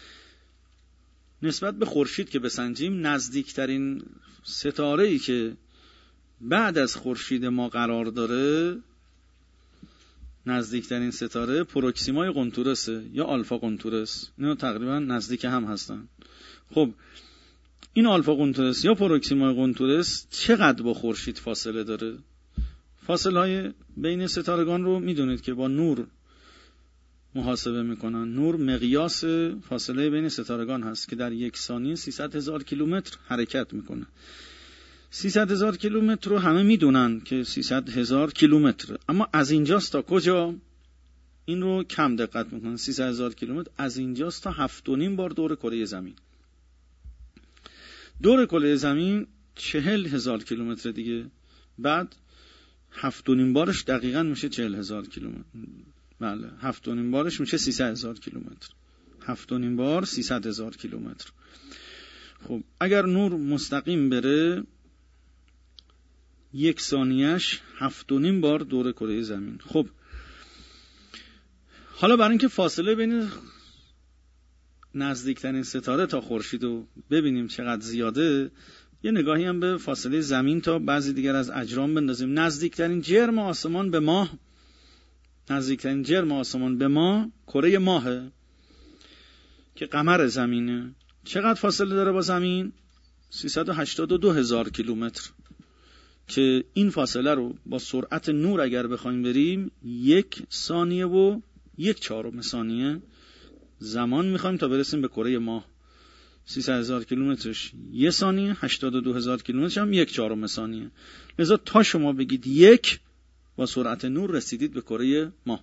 S1: نسبت به خورشید که بسنجیم، نزدیکترین ستاره‌ای که بعد از خورشید ما قرار داره، نزدیکترین ستاره پروکسیمای قنطورسه یا آلفا قنطورس. اینا تقریبا نزدیک هم هستن. خب این آلفا قنطورس یا پروکسیمای قنطورس چقدر با خورشید فاصله داره؟ فاصله های بین ستارگان رو میدونید که با نور محاسبه میکنن. نور مقیاس فاصله بین ستارگان هست که در یک ثانیه سیصد هزار کیلومتر حرکت میکنه. سیصد هزار کیلومتر رو همه میدونن که سیصد هزار کیلومتر، اما از اینجاست تا کجا؟ این رو کم دقت میکنن. سیصد هزار کیلومتر از اینجاست تا هفت و نیم بار دور کره زمین. دور کره زمین چهل هزار کیلومتر دیگه، بعد هفت و نیم بارش دقیقاً میشه چهل هزار کیلومتر. بله، هفت و نیم بارش میشه سیصد هزار کیلومتر. هفت و نیم بار سیصد هزار کیلومتر. خب اگر نور مستقیم بره، یک ثانیهش هفت و نیم بار دور کره زمین. خب حالا برای اینکه فاصله بین نزدیکترین ستاره تا خورشید رو ببینیم چقدر زیاده، یه نگاهی هم به فاصله زمین تا بعضی دیگر از اجرام بندازیم. نزدیکترین جرم آسمان به ماه نزدیکترین جرم آسمان به ما کره ماهه که قمر زمینه. چقدر فاصله داره با زمین؟ سیصد و هشتاد و دو هزار کیلومتر، که این فاصله رو با سرعت نور اگر بخوایم بریم، یک ثانیه و یک چهارم ثانیه زمان میخوایم تا برسیم به کره ماه. سیصد هزار کیلومترش یک ثانیه، هشتاد و دو هزار کیلومترش هم یک چهارم ثانیه. لذا تا شما بگید یک، با سرعت نور رسیدید به کره ماه.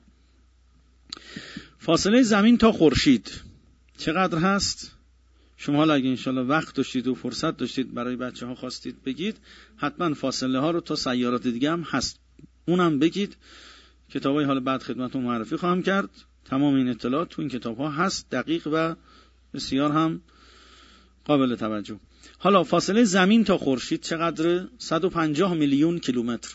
S1: فاصله زمین تا خورشید چقدر هست؟ شما حالا اگه انشالله وقت داشتید و فرصت داشتید برای بچه ها خواستید بگید، حتما فاصله ها رو تا سیارات دیگه هم هست، اونم بگید. کتابای حالا بعد خدمتتون معرفی خواهم کرد. تمام این اطلاعات تو این کتاب ها هست، دقیق و بسیار هم قابل توجه. حالا فاصله زمین تا خورشید چقدره؟ صد و پنجاه میلیون کیلومتر.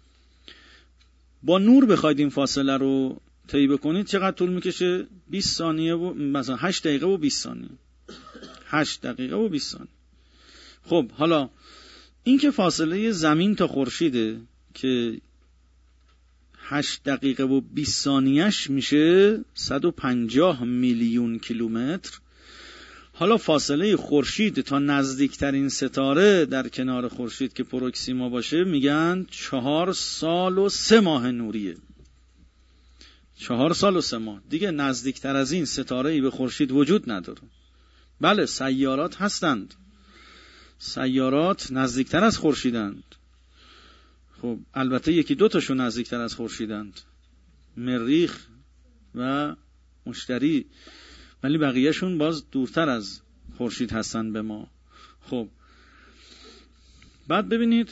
S1: با نور بخواید این فاصله رو طی بکنید چقدر طول میکشه؟ بیست ثانیه و مثلا هشت دقیقه و بیست ثانیه. هشت دقیقه و بیست ثانیه. خب حالا این که فاصله زمین تا خورشیده که هشت دقیقه و بیست ثانیهش میشه صد و پنجاه میلیون کیلومتر. حالا فاصله خورشید تا نزدیکترین ستاره در کنار خورشید که پروکسیما باشه میگن چهار سال و سه ماه نوریه. چهار سال و سه ماه. دیگه نزدیکتر از این ستاره‌ای به خورشید وجود نداره. بله سیارات هستند، سیارات نزدیکتر از خورشیدند. خب البته یکی دو تاشون نزدیکتر از خورشیدند، مریخ و مشتری، ولی بقیهشون باز دورتر از خورشید هستن به ما. خب بعد ببینید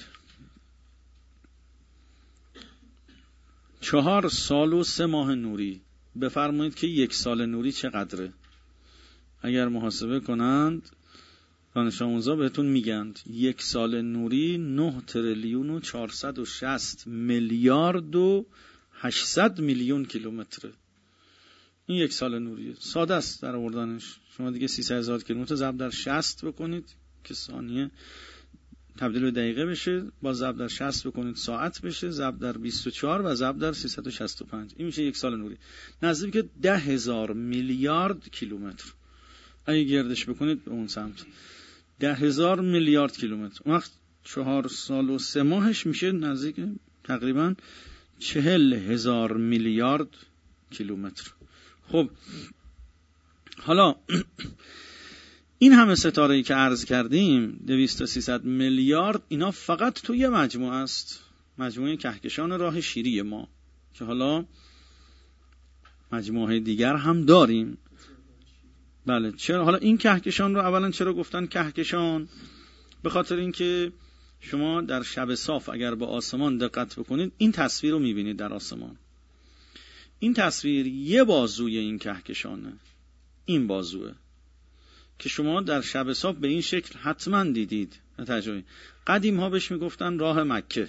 S1: چهار سال و سه ماه نوری، بفرمایید که یک سال نوری چقدره؟ اگر محاسبه کنند دانش آموزا بهتون میگند یک سال نوری نه تریلیون و چهارصد و شصت میلیارد و هشتصد میلیون کیلومتره. این یک سال نوریه. ساده است در آوردنش. شما دیگه سیصد هزار کیلومتر ضرب در شصت بکنید که ثانیه تبدیل به دقیقه بشه، با ضرب در شصت بکنید ساعت بشه، ضرب در بیست و چهار و ضرب در سیصد و شصت و پنج. این میشه یک سال نوری. نزدیک ده هزار میلیارد کیلومتر. اگه گردش بکنید به اون سمت ده هزار میلیارد کیلومتر، اون وقت چهار سال و سه ماهش میشه نزدیک تقریبا چهل هزار میلیارد کیلومتر. خب حالا این همه ستاره‌ای که عرض کردیم دویست تا سیصد میلیارد، اینا فقط توی مجموعه است. مجموعه کهکشان راه شیری ما که حالا مجموعه دیگر هم داریم. بله چرا حالا این کهکشان رو اولا چرا گفتن کهکشان؟ به خاطر اینکه شما در شب صاف اگر به آسمان دقت بکنید این تصویر رو میبینید در آسمان. این تصویر یه بازوی این کهکشانه، این بازوه که شما در شب صاف به این شکل حتما دیدید. تجربه قدیم ها بهش میگفتن راه مکه.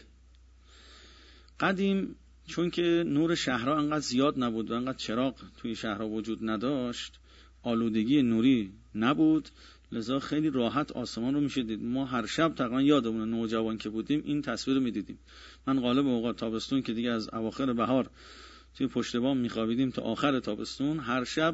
S1: قدیم چون که نور شهرها انقدر زیاد نبود و انقدر چراغ توی شهرها وجود نداشت، آلودگی نوری نبود، لذا خیلی راحت آسمان رو میشه دید. ما هر شب تقریبا یادمونه نوجوان که بودیم این تصویر رو میدیدیم. من غالب اوقات تابستون که دیگه از اواخر بهار توی پشت بام میخوابیدیم تا آخر تابستون، هر شب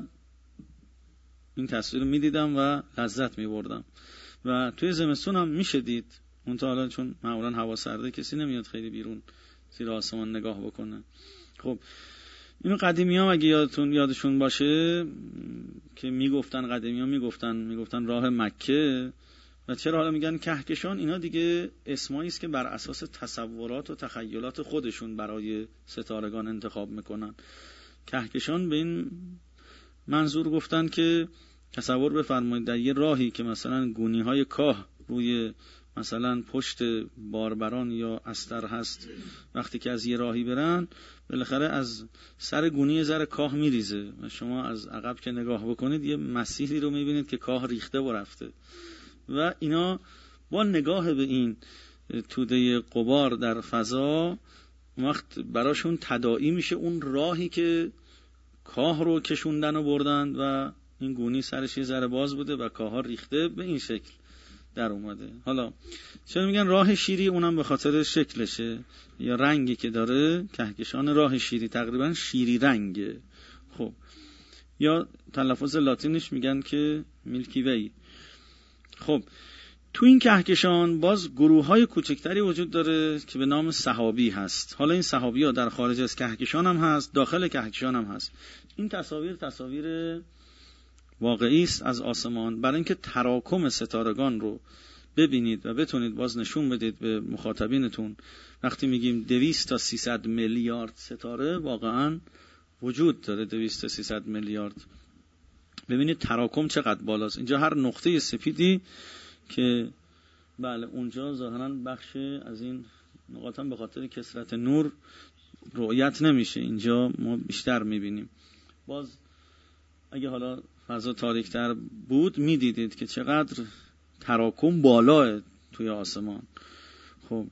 S1: این تصویر رو میدیدم و لذت میبردم. و توی زمستون هم میشه دید، اون تا حالا چون معمولا هوا سرده کسی نمیاد خیلی بیرون زیر آسمان نگاه بکنه. خب اینو قدیمی ها اگه یادتون یادشون باشه که میگفتن، قدیمی ها میگفتن میگفتن راه مکه. و چرا حالا میگن کهکشان؟ اینا دیگه اسمایی است که بر اساس تصورات و تخیلات خودشون برای ستارگان انتخاب میکنن. کهکشان به این منظور گفتن که تصور بفرمایید در یه راهی که مثلا گونی های کاه روی مثلا پشت باربران یا استر هست، وقتی که از یه راهی برن بالاخره از سر گونی ذره کاه میریزه و شما از عقب که نگاه بکنید یه مسیحی رو میبینید که کاه ریخته و رفته. و اینا با نگاه به این توده غبار در فضا وقت براشون تداعی میشه اون راهی که کاه رو کشوندن و بردن و این گونی سرش یه ذره باز بوده و کاه ها ریخته به این شکل در اومده. حالا چرا میگن راه شیری؟ اونم به خاطر شکلشه یا رنگی که داره. کهکشان راه شیری تقریبا شیری رنگه. خب یا تلفظ لاتینش میگن که میلکی وی. خب تو این کهکشان باز گروه های کوچکتری وجود داره که به نام سحابی هست. حالا این سحابی ها در خارج از کهکشان هم هست، داخل کهکشان هم هست. این تصاویر تصاویر واقعی است از آسمان، برای اینکه تراکم ستارگان رو ببینید و بتونید باز نشون بدید به مخاطبینتون. وقتی میگیم دویست تا سیصد میلیارد ستاره واقعا وجود داره، دویست تا سیصد میلیارد. ببینید تراکم چقدر بالاست. اینجا هر نقطه سفیدی که بله اونجا ظاهرا بخش از این نقاط هم به خاطر کثرت نور رؤیت نمیشه، اینجا ما بیشتر میبینیم. باز اگه حالا فضا تاریک‌تر بود میدیدید که چقدر تراکم بالاه توی آسمان. خب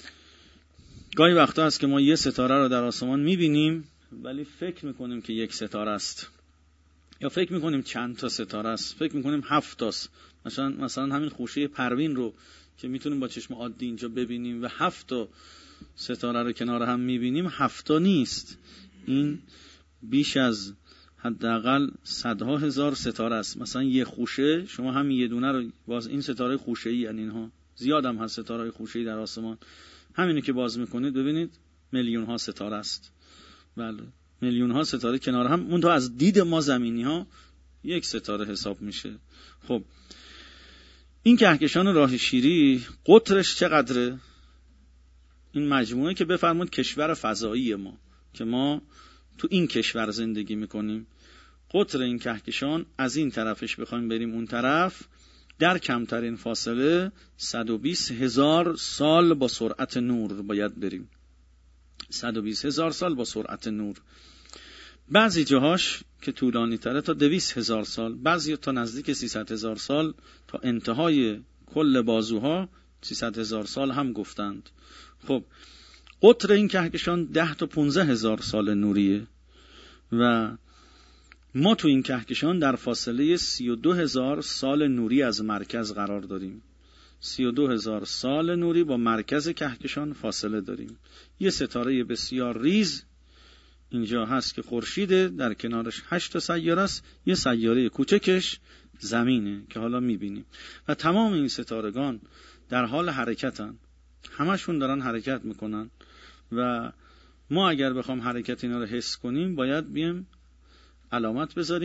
S1: گاهی وقتا هست که ما یه ستاره رو در آسمان میبینیم ولی فکر میکنیم که یک ستاره است، یا فکر میکنیم چند تا ستاره است، فکر میکنیم هفت تاست. مثلا مثلا همین خوشه پروین رو که میتونیم با چشم عادی اینجا ببینیم و هفت تا ستاره رو کنار هم میبینیم، هفت تا نیست، این بیش از حداقل صدها هزار ستاره است. مثلا یه خوشه شما هم یه دونه رو باز، این ستاره خوشه‌ای یعنی اینها زیاد هم هست ستاره خوشه‌ای در آسمان، همینو که باز میکنید ببینید میلیون ها ستاره است. بله میلیون ها ستاره کنار هم، اون تا از دید ما زمینی ها یک ستاره حساب میشه. خب این کهکشان راه شیری قطرش چقدره؟ این مجموعه که بفرمایید کشور فضایی ما که ما تو این کشور زندگی میکنیم، قطر این کهکشان از این طرفش بخوایم بریم اون طرف در کمترین فاصله صد و بیست هزار سال با سرعت نور باید بریم. صد و بیست هزار سال با سرعت نور. بعضی جاهاش که طولانی تره تا دویست هزار سال، بعضی تا نزدیک سیصد هزار سال، تا انتهای کل بازوها سیصد هزار سال هم گفتند. خب قطر این کهکشان ده تا پونزده هزار سال نوریه و ما تو این کهکشان در فاصله سی و دو هزار سال نوری از مرکز قرار داریم. سی و دو هزار سال نوری با مرکز کهکشان فاصله داریم. یه ستاره بسیار ریز اینجا هست که خورشیده، در کنارش هشت تا سیاره است، یه سیاره کوچکش زمینه که حالا میبینیم و تمام این ستارگان در حال حرکتن، همشون دارن حرکت میکنن و ما اگر بخوام حرکت اینا رو حس کنیم باید بیم علامت بذاریم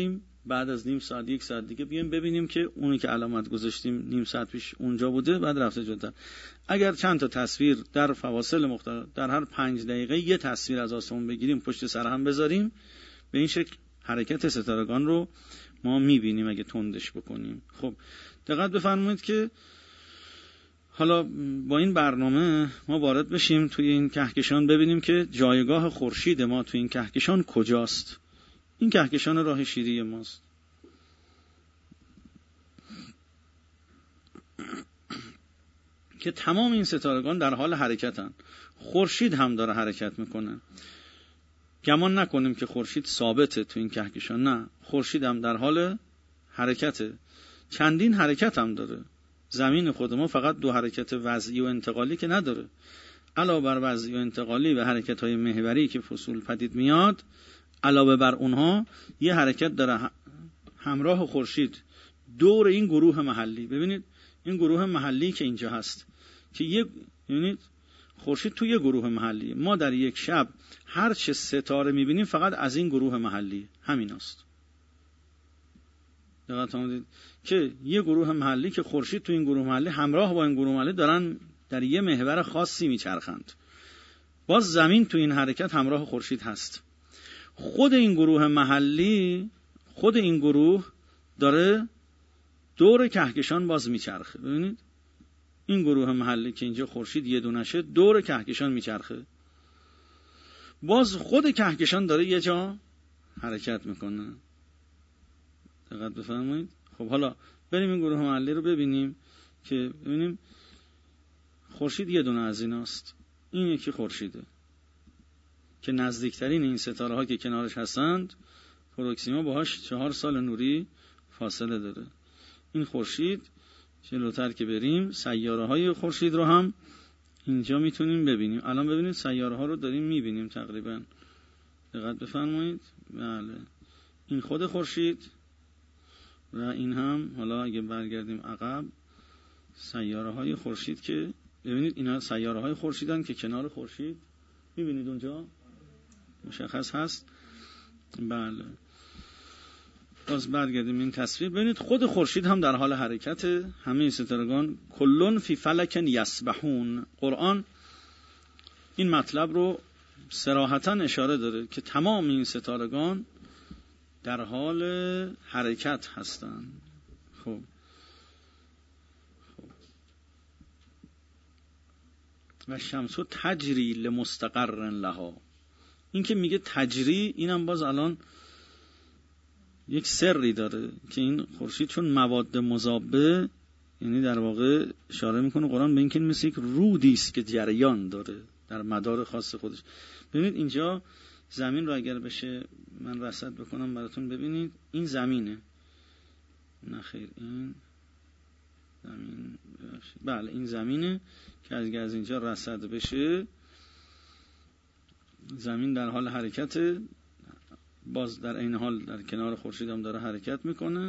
S1: بعد از نیم ساعت یک ساعت دیگه بیایم ببینیم که اونی که علامت گذاشتیم نیم ساعت پیش اونجا بوده، بعد رفته جلوتر. اگر چند تا تصویر در فواصل مختلف در هر پنج دقیقه یه تصویر از آسمون بگیریم پشت سر هم بذاریم، به این شکل حرکت ستارگان رو ما میبینیم اگه تندش بکنیم. خب دقت بفرمایید که حالا با این برنامه ما وارد بشیم توی این کهکشان، ببینیم که جایگاه خورشید ما توی این کهکشان کجاست. این کهکشان راه شیری ماست. که تمام این ستارگان در حال حرکتن. خورشید هم داره حرکت میکنه. گمان نکنیم که خورشید ثابته تو این کهکشان، نه، خورشید هم در حال حرکته. چندین حرکت هم داره. زمین خود ما فقط دو حرکت وضعی و انتقالی که نداره، علاوه بر وضعی و انتقالی و حرکت‌های محوری که فصول پدید میاد، علاوه بر اونها یه حرکت داره همراه خورشید دور این گروه محلی. ببینید این گروه محلی که اینجا هست که یه، ببینید خورشید توی یه گروه محلی، ما در یک شب هر چه ستاره میبینیم فقط از این گروه محلی همین است. دقت کنید که یه گروه محلی که خورشید تو این گروه محلی همراه با این گروه محلی دارن در یه محور خاصی میچرخند. باز زمین تو این حرکت همراه خورشید هست. خود این گروه محلی، خود این گروه داره دور کهکشان باز میچرخه. ببینید این گروه محلی که اینجا خورشید یه دونشه دور کهکشان میچرخه. باز خود کهکشان داره یه جا حرکت میکنه. دقت بفرمایید. خب حالا بریم این گروه محلی رو ببینیم که ببینیم خورشید یه دونه از ایناست. این یکی خورشیده که نزدیکترین این ستاره ها که کنارش هستند پروکسیما باهاش چهار سال نوری فاصله داره. این خورشید جلوتر که بریم سیاره های خورشید رو هم اینجا میتونیم ببینیم. الان ببینید سیاره ها رو داریم میبینیم تقریبا. دقت بفرمایید. بله این خود خورشید و این هم، حالا اگه برگردیم عقب، سیاره های خورشید که ببینید اینا سیاره های خورشیدن که کنار خورشید میبینید اونجا مشخص هست. بله باز برگردیم این تصویر، ببینید خود خورشید هم در حال حرکت. همه ستارگان کلون فی فلک یسبحون. قرآن این مطلب رو صراحتاً اشاره داره که تمام این ستارگان در حال حرکت هستند. خب و شمسو تجری لمستقر لها. این که میگه تجری، اینم باز الان یک سری داره که این خورشید چون مواد مذابه، یعنی در واقع اشاره میکنه قرآن به اینکه مثل یک رودی است که جریان داره در مدار خاص خودش. ببینید اینجا زمین رو اگر بشه من رصد بکنم براتون ببینید، این زمینه. نه خیر این زمین ببخشید. بله این زمینه که اگر از اینجا رصد بشه زمین در حال حرکت، باز در این حال در کنار خورشید هم داره حرکت میکنه.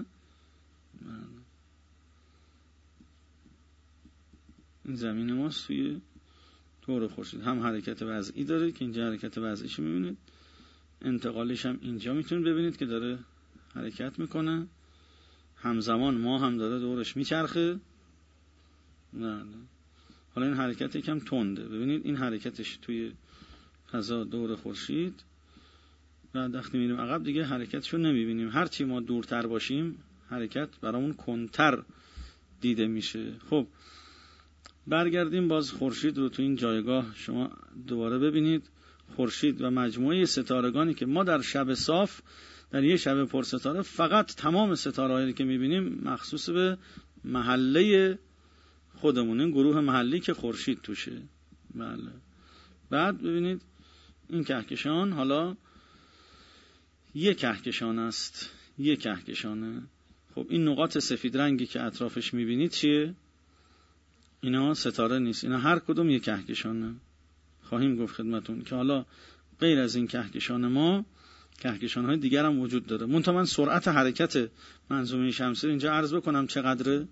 S1: این زمین ماست توی دور خورشید، هم حرکت وضعی داره که اینجا حرکت وضعیش میبینید، انتقالیش هم اینجا میتونید ببینید که داره حرکت میکنه، همزمان ما هم داره دورش میچرخه. نه حالا این حرکت یکم تنده، ببینید این حرکتش توی فضا دور خورشید، بعد وقتی میریم عقب دیگه حرکتشو نمیبینیم. هرچی ما دورتر باشیم حرکت برامون کنتر دیده میشه. خب برگردیم باز خورشید رو تو این جایگاه شما دوباره ببینید. خورشید و مجموعه ستارگانی که ما در شب صاف، در یه شب پر ستاره، فقط تمام ستارهایی که میبینیم مخصوص به محله خودمون، این گروه محلی که خورشید توشه. بله بعد ببینید این کهکشان حالا یک کهکشان است، یک کهکشانه. خب این نقاط سفید رنگی که اطرافش میبینید چیه؟ اینا ستاره نیست، اینا هر کدوم یک کهکشانه. خواهیم گفت خدمتون که حالا غیر از این کهکشان ما کهکشان‌های دیگر هم وجود داره. منتها من سرعت حرکت منظومه شمسی اینجا عرض بکنم چقدره.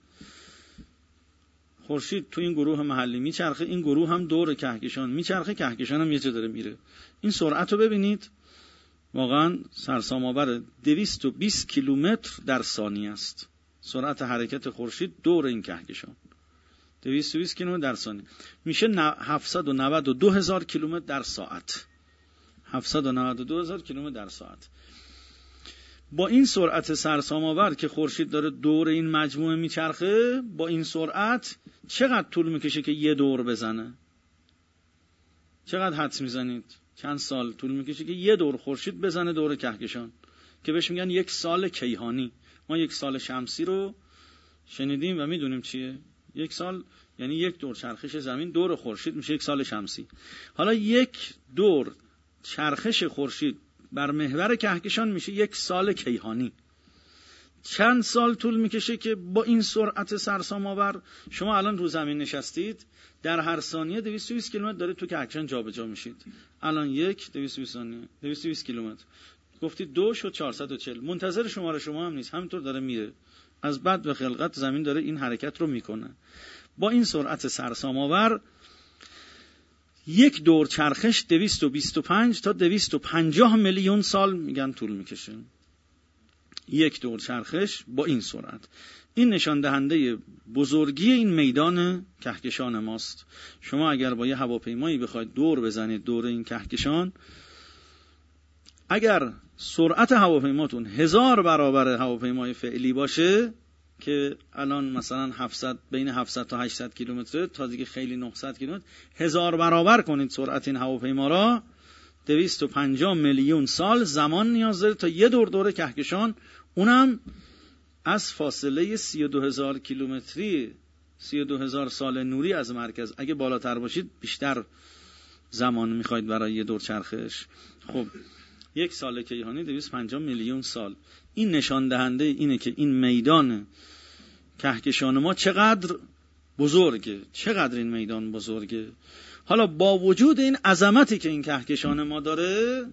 S1: خورشید تو این گروه محلی میچرخه، این گروه هم دور کهکشان میچرخه، کهکشان هم یه جا داره میره. این سرعت رو ببینید واقعا سرسام‌آور دویست و بیست کیلومتر در ثانیه است سرعت حرکت خورشید دور این کهکشان. دویست و بیست کیلومتر در ثانیه میشه هفتصد و نود و دو هزار کیلومتر در ساعت. هفتصد و نود و دو هزار کیلومتر در ساعت. با این سرعت سرسام‌آور که خورشید داره دور این مجموعه میچرخه، با این سرعت چقدر طول میکشه که یه دور بزنه؟ چقدر حدس میزنید چند سال طول میکشه که یه دور خورشید بزنه دور کهکشان، که بهش میگن یک سال کیهانی؟ ما یک سال شمسی رو شنیدیم و میدونیم چیه. یک سال یعنی یک دور چرخش زمین دور خورشید میشه یک سال شمسی. حالا یک دور چرخش خورشید بر محور کهکشان میشه یک سال کیهانی. چند سال طول میکشه که با این سرعت سرسام‌آور شما الان رو زمین نشستید، در هر ثانیه دویست و بیست کیلومتر دارید تو کهکشان جابجا میشید. الان یک دویست و بیست ثانیه دویست و بیست کیلومتر گفتید دو شد چهارصد و چهل. منتظر شما رو شما هم نیست، همینطور داره میره. از بعد و خلقت زمین داره این حرکت رو میکنه. با این سرعت سرسام‌آور یک دور چرخش دویست و بیست و پنج تا دویست و پنجاه میلیون سال میگن طول میکشه. یک دور چرخش با این سرعت. این نشان دهنده بزرگی این میدان کهکشان ماست. شما اگر با یه هواپیمایی بخواید دور بزنید دور این کهکشان، اگر سرعت هواپیماتون هزار برابر هواپیمای فعلی باشه که الان مثلا هفتصد بین هفتصد تا هشتصد کیلومتر، تا دیگه خیلی نهصد کیلومتر، هزار برابر کنید سرعت این هواپیما را، دویست و پنجاه میلیون سال زمان نیاز داره تا یه دور دور کهکشان، اونم از فاصله سی و دو هزار کیلومتری، سی و دو هزار سال نوری از مرکز. اگه بالاتر باشید بیشتر زمان میخواید برای یه دور چرخش. خب یک سال کیهانی دویست و پنجاه میلیون سال. این نشان دهنده اینه که این میدان کهکشان ما چقدر بزرگه، چقدر این میدان بزرگه. حالا با وجود این عظمتی که این کهکشان ما داره،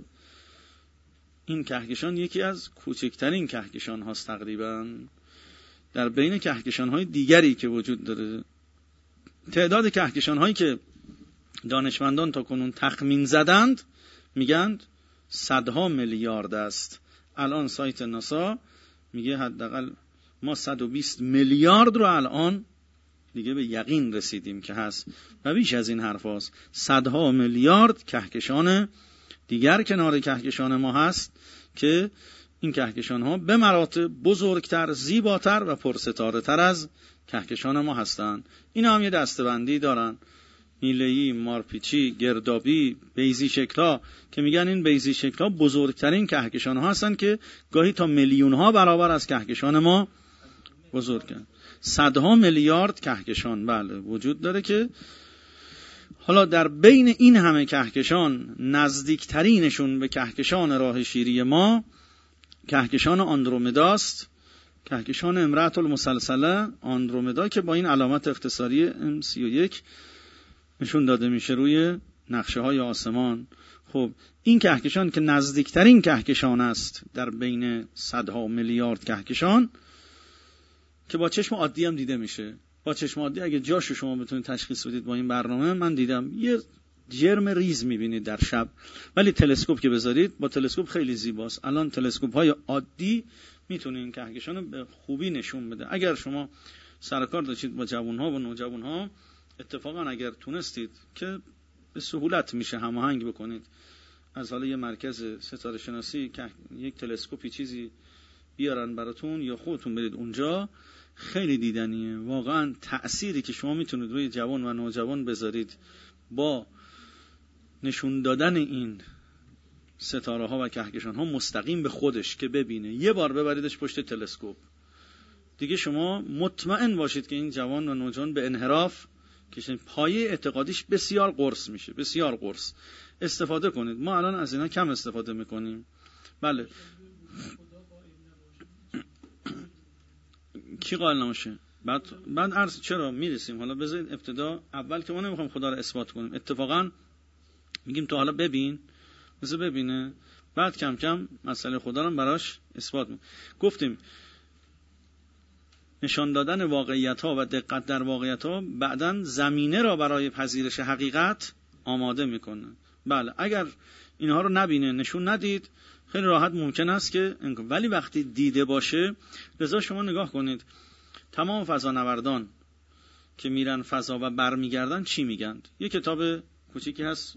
S1: این کهکشان یکی از کوچکترین کهکشان هاست تقریبا در بین کهکشان های دیگری که وجود داره. تعداد کهکشان هایی که دانشمندان تا کنون تخمین زدند میگن صدها میلیارد است. الان سایت ناسا میگه حداقل ما صد و بیست میلیارد رو الان دیگه به یقین رسیدیم که هست و بیش از این حرف هست. صدها میلیارد کهکشان دیگر کنار کهکشان ما هست که این کهکشان ها به مراتب بزرگتر، زیباتر و پرستاره تر از کهکشان ما هستند. اینا هم یه دسته‌بندی دارن، میله‌ای، مارپیچی، گردابی، بیضی شکل‌ها، که میگن این بیضی شکل‌ها بزرگترین کهکشان ها هستن که گاهی تا میلیون ها برابر از کهکشان ما بزرگن. صدها میلیارد کهکشان بله وجود داره که حالا در بین این همه کهکشان نزدیکترینشون به کهکشان راه شیری ما کهکشان آندرومداست، کهکشان امرأة المسلسله آندرومدا که با این علامت اختصاری ام سی و یک نشون داده میشه روی نقشه های آسمان. خب این کهکشان که نزدیکترین کهکشان است در بین صدها میلیارد کهکشان، که با چشم عادی هم دیده میشه. با چشم عادی اگه جاشو شما بتونید تشخیص بدید با این برنامه، من دیدم یه جرم ریز میبینید در شب، ولی تلسکوپ که بذارید با تلسکوپ خیلی زیباست. الان تلسکوپ های عادی میتونه این کهکشان رو به خوبی نشون بده. اگر شما سرکار داشتید با جوانها و نوجوانها، اتفاقا اگر تونستید که به سهولت میشه هماهنگ بکنید از حالا یه مرکز ستاره شناسی که یک تلسکوپی چیزی بیارن براتون یا خودتون برید اونجا، خیلی دیدنیه. واقعا تأثیری که شما میتونید روی جوان و نوجوان بذارید با نشون دادن این ستاره ها و کهکشان ها مستقیم به خودش که ببینه، یه بار ببریدش پشت تلسکوپ، دیگه شما مطمئن باشید که این جوان و نوجوان به انحراف که پایه اعتقادیش بسیار قرص میشه، بسیار قرص. استفاده کنید. ما الان از اینا کم استفاده میکنیم. بله کی قائل نمیشه؟ بعد بعد عرض چرا میرسیم. حالا بذارید ابتدا اول که ما نمیخوام خدا رو اثبات کنیم، اتفاقا میگیم تو حالا ببین، بذار ببینه، بعد کم کم مسئله خدا رو براش اثبات میکنیم. گفتیم نشان دادن واقعیت ها و دقت در واقعیت ها بعداً زمینه را برای پذیرش حقیقت آماده میکنه. بله اگر اینها رو نبینه، نشون ندید، خیلی راحت ممکن است که، ولی وقتی دیده باشه، لذا شما نگاه کنید تمام فضانوردان که میرن فضا و برمیگردن چی میگن؟ یه کتاب کوچیکی هست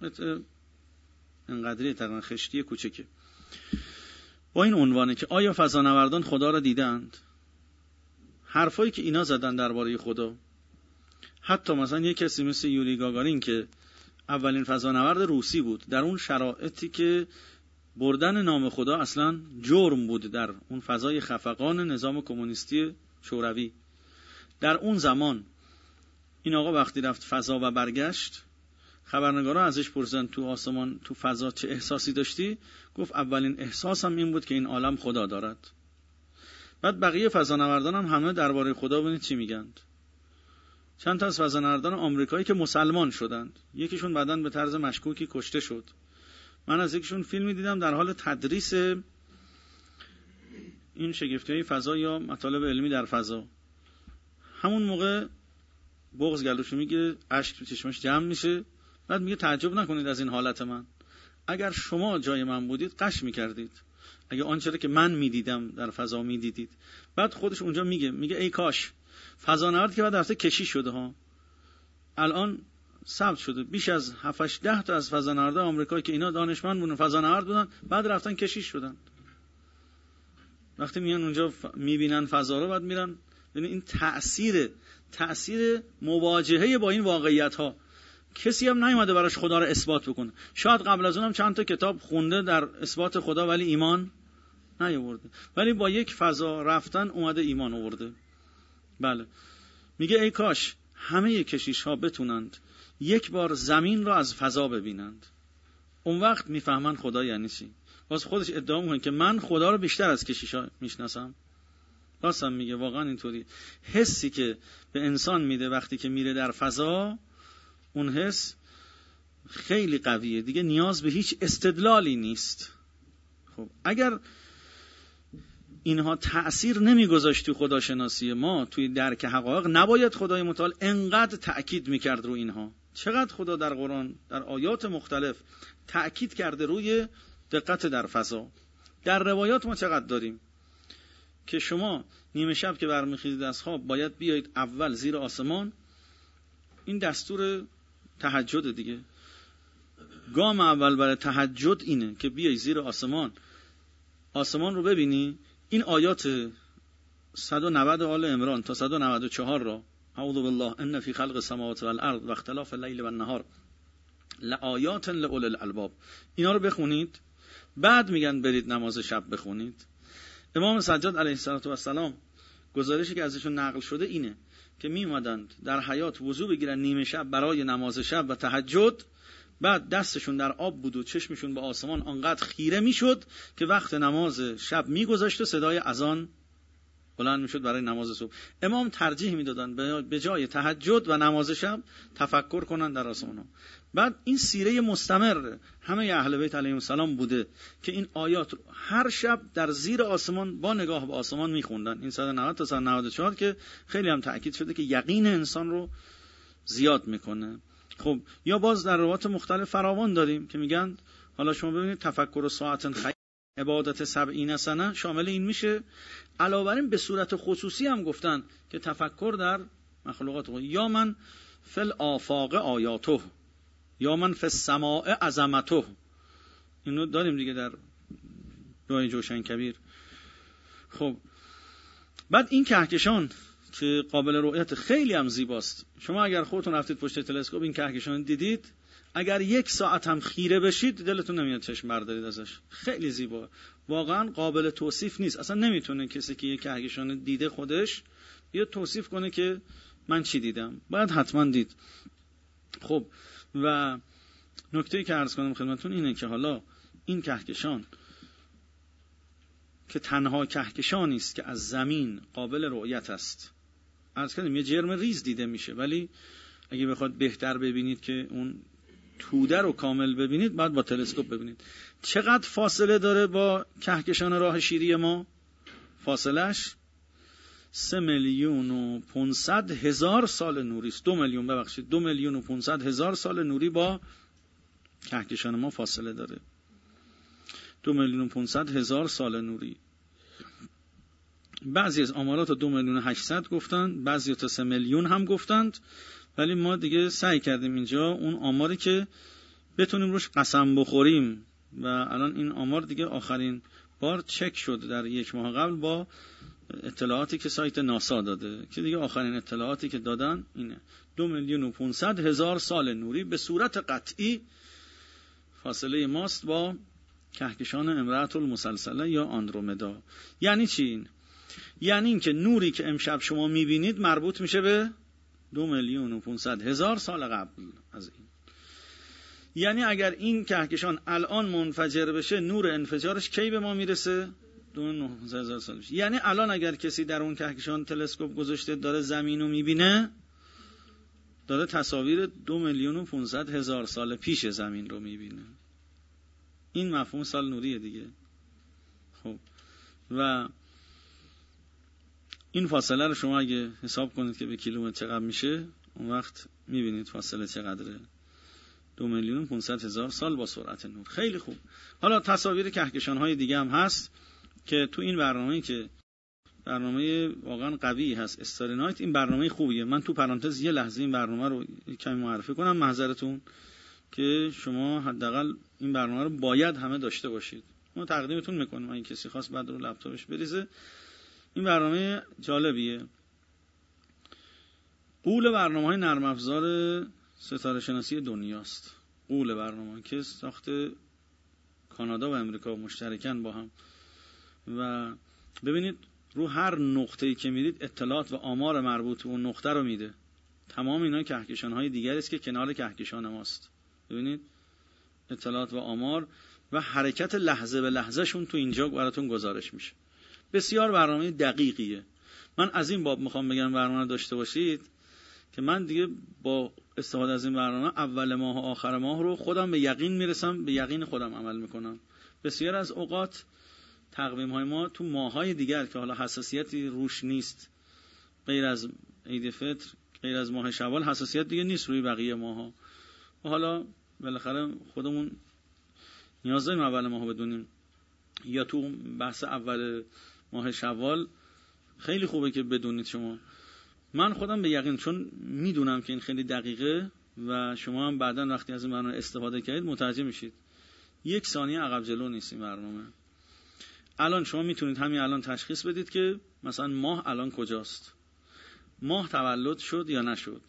S1: انقدری تقریبا خشتی کوچیکه با این عنوانه که آیا فضانوردان خدا را دیدند؟ حرفایی که اینا زدن درباره خدا، حتی مثلا یه کسی مثل یوری گاگارین که اولین فضانورد روسی بود، در اون شرایطی که بردن نام خدا اصلا جرم بود در اون فضای خفقان نظام کمونیستی شوروی، در اون زمان این آقا وقتی رفت فضا و برگشت، خبرنگارا ازش پرسیدن تو آسمان تو فضا چه احساسی داشتی؟ گفت اولین احساسم این بود که این عالم خدا دارد. بعد بقیه فضانوردان هم همه درباره خدا ببینید چی میگند. چند تا از فضانوردان آمریکایی که مسلمان شدند، یکیشون بعداً به طرز مشکوکی کشته شد. من از یکیشون فیلمی دیدم در حال تدریس این شگفتی‌های فضا یا مطالب علمی در فضا. همون موقع بغض گلوشو میگه، اشک تو چشمش جمع میشه، بعد میگه تعجب نکنید از این حالت من. اگر شما جای من بودید قش میکردید. اگه آنچه که من میدیدم در فضا میدیدید. بعد خودش اونجا میگه میگه ای کاش فضانورد که بعد رفته کشیش شده ها، الان ثبت شده بیش از هفت ده تا از فضانوردان آمریکایی که اینا دانشمند بودن، فضانورد بودن، بعد رفتن کشیش شدن. وقتی میان اونجا ف... میبینن فضا رو، بعد میرن، یعنی این تأثیر تأثیر مواجهه با این واقعیت ها. کسی هم نیومده براش خدا رو اثبات بکنه. شاید قبل از اونم چند تا کتاب خونده در اثبات خدا ولی ایمان نیاورده، ولی با یک فضا رفتن اومده ایمان آورده. بله میگه ای کاش همه کشیش ها بتونند یک بار زمین را از فضا ببینند، اون وقت میفهمن خدا یعنی چی. باز خودش ادعا میکنه که من خدا رو بیشتر از کشیش ها میشناسم. راستم میگه، واقعا اینطوری. حسی که به انسان میده وقتی که میره در فضا، اون حس خیلی قویه دیگه، نیاز به هیچ استدلالی نیست. خب اگر اینها تأثیر نمیگذاشت تو خداشناسی ما، توی درک حقایق، نباید خدای متعال انقدر تأکید میکرد رو اینها. چقدر خدا در قرآن در آیات مختلف تأکید کرده روی دقت در فضا. در روایات ما چقدر داریم که شما نیمه شب که برمیخیزید از خواب باید بیایید اول زیر آسمان. این دستور تهجد دیگه. گام اول برای تهجد اینه که بیای زیر آسمان، آسمان رو ببینی. این آیات صد و نود آل عمران تا صد و نود و چهار را، اعوذ بالله ان فی خلق السماوات والارض و اختلاف اللیل والنهار لآیات لأولی الالباب، اینا رو بخونید. بعد میگن برید نماز شب بخونید. امام سجاد علیه السلام گزارشی که ازشون نقل شده اینه که می اومدند در حیات وضو بگیرن نیمه شب برای نماز شب و تهجد، بعد دستشون در آب بود و چشمشون به آسمان آنقدر خیره میشد که وقت نماز شب میگذشت و صدای اذان بلند میشد برای نماز صبح. امام ترجیح میدادن به جای تهجد و نماز شب تفکر کنن در آسمان ها. بعد این سیره مستمر همه اهل بیت علیهم السلام بوده که این آیات رو هر شب در زیر آسمان با نگاه به آسمان میخوندن. این صد و نود تا صد و نود و چهار که خیلی هم تأکید شده که یقین انسان رو زیاد میکنه. خب یا باز در روایات مختلف فراوان داریم که میگن حالا شما ببینید تفکر و ساعت خیر عبادت سبعین سنه شامل این میشه. علاوه بر این به صورت خصوصی هم گفتن که تفکر در مخلوقات، یا من فی الآفاق آیاته یا من فی السماء عظمته، اینو داریم دیگه در دعای جوشن کبیر. خب بعد این کهکشان که قابل رؤیت خیلی هم زیباست. شما اگر خودتون رفتید پشت تلسکوپ این کهکشان دیدید، اگر یک ساعت هم خیره بشید دلتون نمیاد چشم بردارید ازش. خیلی زیبا، واقعا قابل توصیف نیست. اصلا نمیتونه کسی که یک کهکشان دیده خودش یه توصیف کنه که من چی دیدم. باید حتما دید. خب و نکته‌ای که عرض کنم خدمتتون اینه که حالا این کهکشان که تنها کهکشانی است که از زمین قابل رؤیت است. عرض کردیم یه جرم ریز دیده میشه، ولی اگه بخواد بهتر ببینید که اون توده رو کامل ببینید، بعد با تلسکوپ ببینید. چقدر فاصله داره با کهکشان راه شیری ما؟ فاصلش سه میلیون و پانصد هزار سال نوری است. دو میلیون ببخشید دو میلیون و پانصد هزار سال نوری با کهکشان ما فاصله داره. دو میلیون و پونصد هزار سال نوری. بعضی از آمارات دو میلیون و هشتصد گفتند، بعضی تا سه میلیون هم گفتند، ولی ما دیگه سعی کردیم اینجا اون آماری که بتونیم روش قسم بخوریم و الان این آمار دیگه آخرین بار چک شد در یک ماه قبل با اطلاعاتی که سایت ناسا داده که دیگه آخرین اطلاعاتی که دادن اینه دو میلیون و پونصد هزار سال نوری به صورت قطعی فاصله ماست با کهکشان امرأة المسلسله یا آندرومدا. یعنی چی این؟ یعنی این که نوری که امشب شما میبینید مربوط میشه به دو میلیون و پونصد هزار سال قبل از این. یعنی اگر این کهکشان الان منفجر بشه نور انفجارش کی به ما میرسه؟ دو میلیون و پونصد هزار سال بشه. یعنی الان اگر کسی در اون کهکشان تلسکوپ گذاشته داره زمین رو میبینه، داره تصاویر دو میلیون و پونصد هزار سال پیش زمین رو میبینه. این مفهوم سال نوریه دیگه. خب و این فاصله رو شما اگه حساب کنید که به کیلومتر چقدر میشه، اون وقت میبینید فاصله چقدره. دو میلیون و پونصد هزار سال با سرعت نور. خیلی خوب. حالا تصاویر کهکشان‌های دیگه هم هست که تو این برنامه‌ای که برنامه واقعا قوی هست استاری نایت، این برنامه خوبیه. من تو پرانتز یه لحظه این برنامه رو کمی معرفی کنم معذرتون که شما حداقل این برنامه رو باید همه داشته باشید. ما تقدیمتون میکنیم اگه کسی خواست بعد رو لپتاپش بریزه. این برنامه جالبیه. قول برنامه‌های نرم افزار ستاره شناسی دنیاست. قول برنامه که ساخته کانادا و امریکا مشترکاً با هم. و ببینید رو هر نقطه‌ای که میرید اطلاعات و آمار مربوط به اون نقطه رو میده. تمام اینا کهکشان‌های دیگری است که کنار کهکشان ماست. ببینید اطلاعات و آمار و حرکت لحظه به لحظه شون تو اینجا براتون گزارش میشه. بسیار برنامه دقیقیه. من از این باب میخوام بگم برنامه داشته باشید که من دیگه با استفاده از این برنامه اول ماه و آخر ماه رو خودم به یقین میرسم، به یقین خودم عمل میکنم. بسیار از اوقات تقویم های ما تو ماهای دیگر که حالا حساسیتی روش نیست، غیر از عید فطر، غیر از ماه شوال حساسیت دیگه نیست روی بقیه ماها. و حالا بالاخره خودمون نیاز داریم اول ماه بدونیم، یا تو بحث اول ماه شوال خیلی خوبه که بدونید شما. من خودم به یقین، چون میدونم که این خیلی دقیقه و شما هم بعداً وقتی از این برنامه استفاده کردید متوجه میشید یک ثانیه عقب جلو نیست این برنامه. الان شما میتونید همین الان تشخیص بدید که مثلا ماه الان کجاست، ماه تولد شد یا نشد،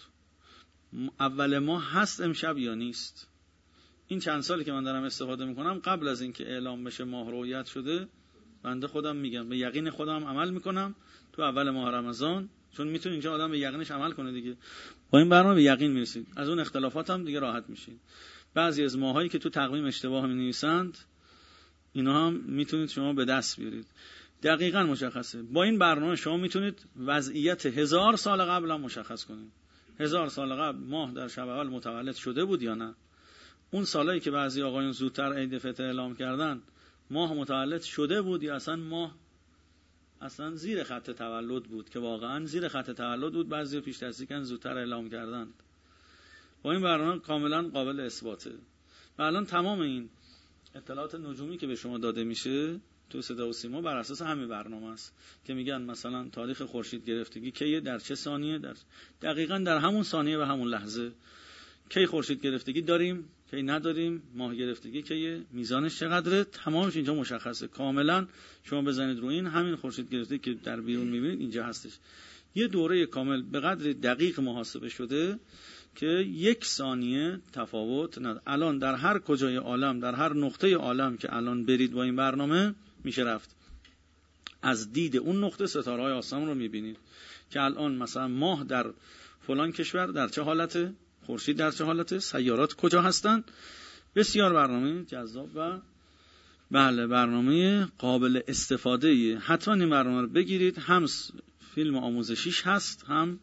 S1: اول ماه هست امشب یا نیست. این چند سالی که من دارم استفاده میکنم قبل از اینکه اعلام بشه ماه رؤیت شده، بنده خودم میگم به یقین خودم عمل میکنم تو اول ماه رمضان، چون میتونه اینجا آدم به یقینش عمل کنه دیگه. با این برنامه به یقین میرسید، از اون اختلافات هم دیگه راحت میشید. بعضی از ماهایی که تو تقویم اشتباه مینویسند اینا هم میتونید شما به دست بیارید. دقیقاً مشخصه. با این برنامه شما میتونید وضعیت هزار سال قبل هم مشخص کنید. هزار سال قبل ماه در شب اول متولد شده بود یا نه. اون سالایی که بعضی آقایون زودتر عید فطر اعلام کردن ماه متولد شده بود یا اصلا ماه اصلا زیر خط تولد بود، که واقعا زیر خط تولد بود، بعضی پیش دستی کردن زودتر اعلام کردن. با این برنامه کاملا قابل اثباته. و الان تمام این اطلاعات نجومی که به شما داده میشه تو صدا و سیما بر اساس همین برنامه است که میگن مثلا تاریخ خورشید گرفتگی کیه، در چه ثانیه، در دقیقاً در همون ثانیه و همون لحظه کی خورشید گرفتگی داریم، کی نداریم، ماه گرفتگی کیه، میزانش چقدره، تمامش اینجا مشخصه. کاملا شما بزنید رو این همین خورشید گرفتگی که در بیرون میبینید اینجا هستش. یه دوره کامل به قدر دقیق محاسبه شده که یک ثانیه تفاوت نداره. الان در هر کجای عالم، در هر نقطه عالم که الان برید با این برنامه میشه رفت. از دید اون نقطه ستاره‌های آسمان رو میبینید که الان مثلا ماه در فلان کشور در چه حالته، خورشید در چه حالته، سیارات کجا هستن. بسیار برنامه جذاب و بله برنامه قابل استفاده. حتما این برنامه رو بگیرید. هم فیلم آموزشیش هست، هم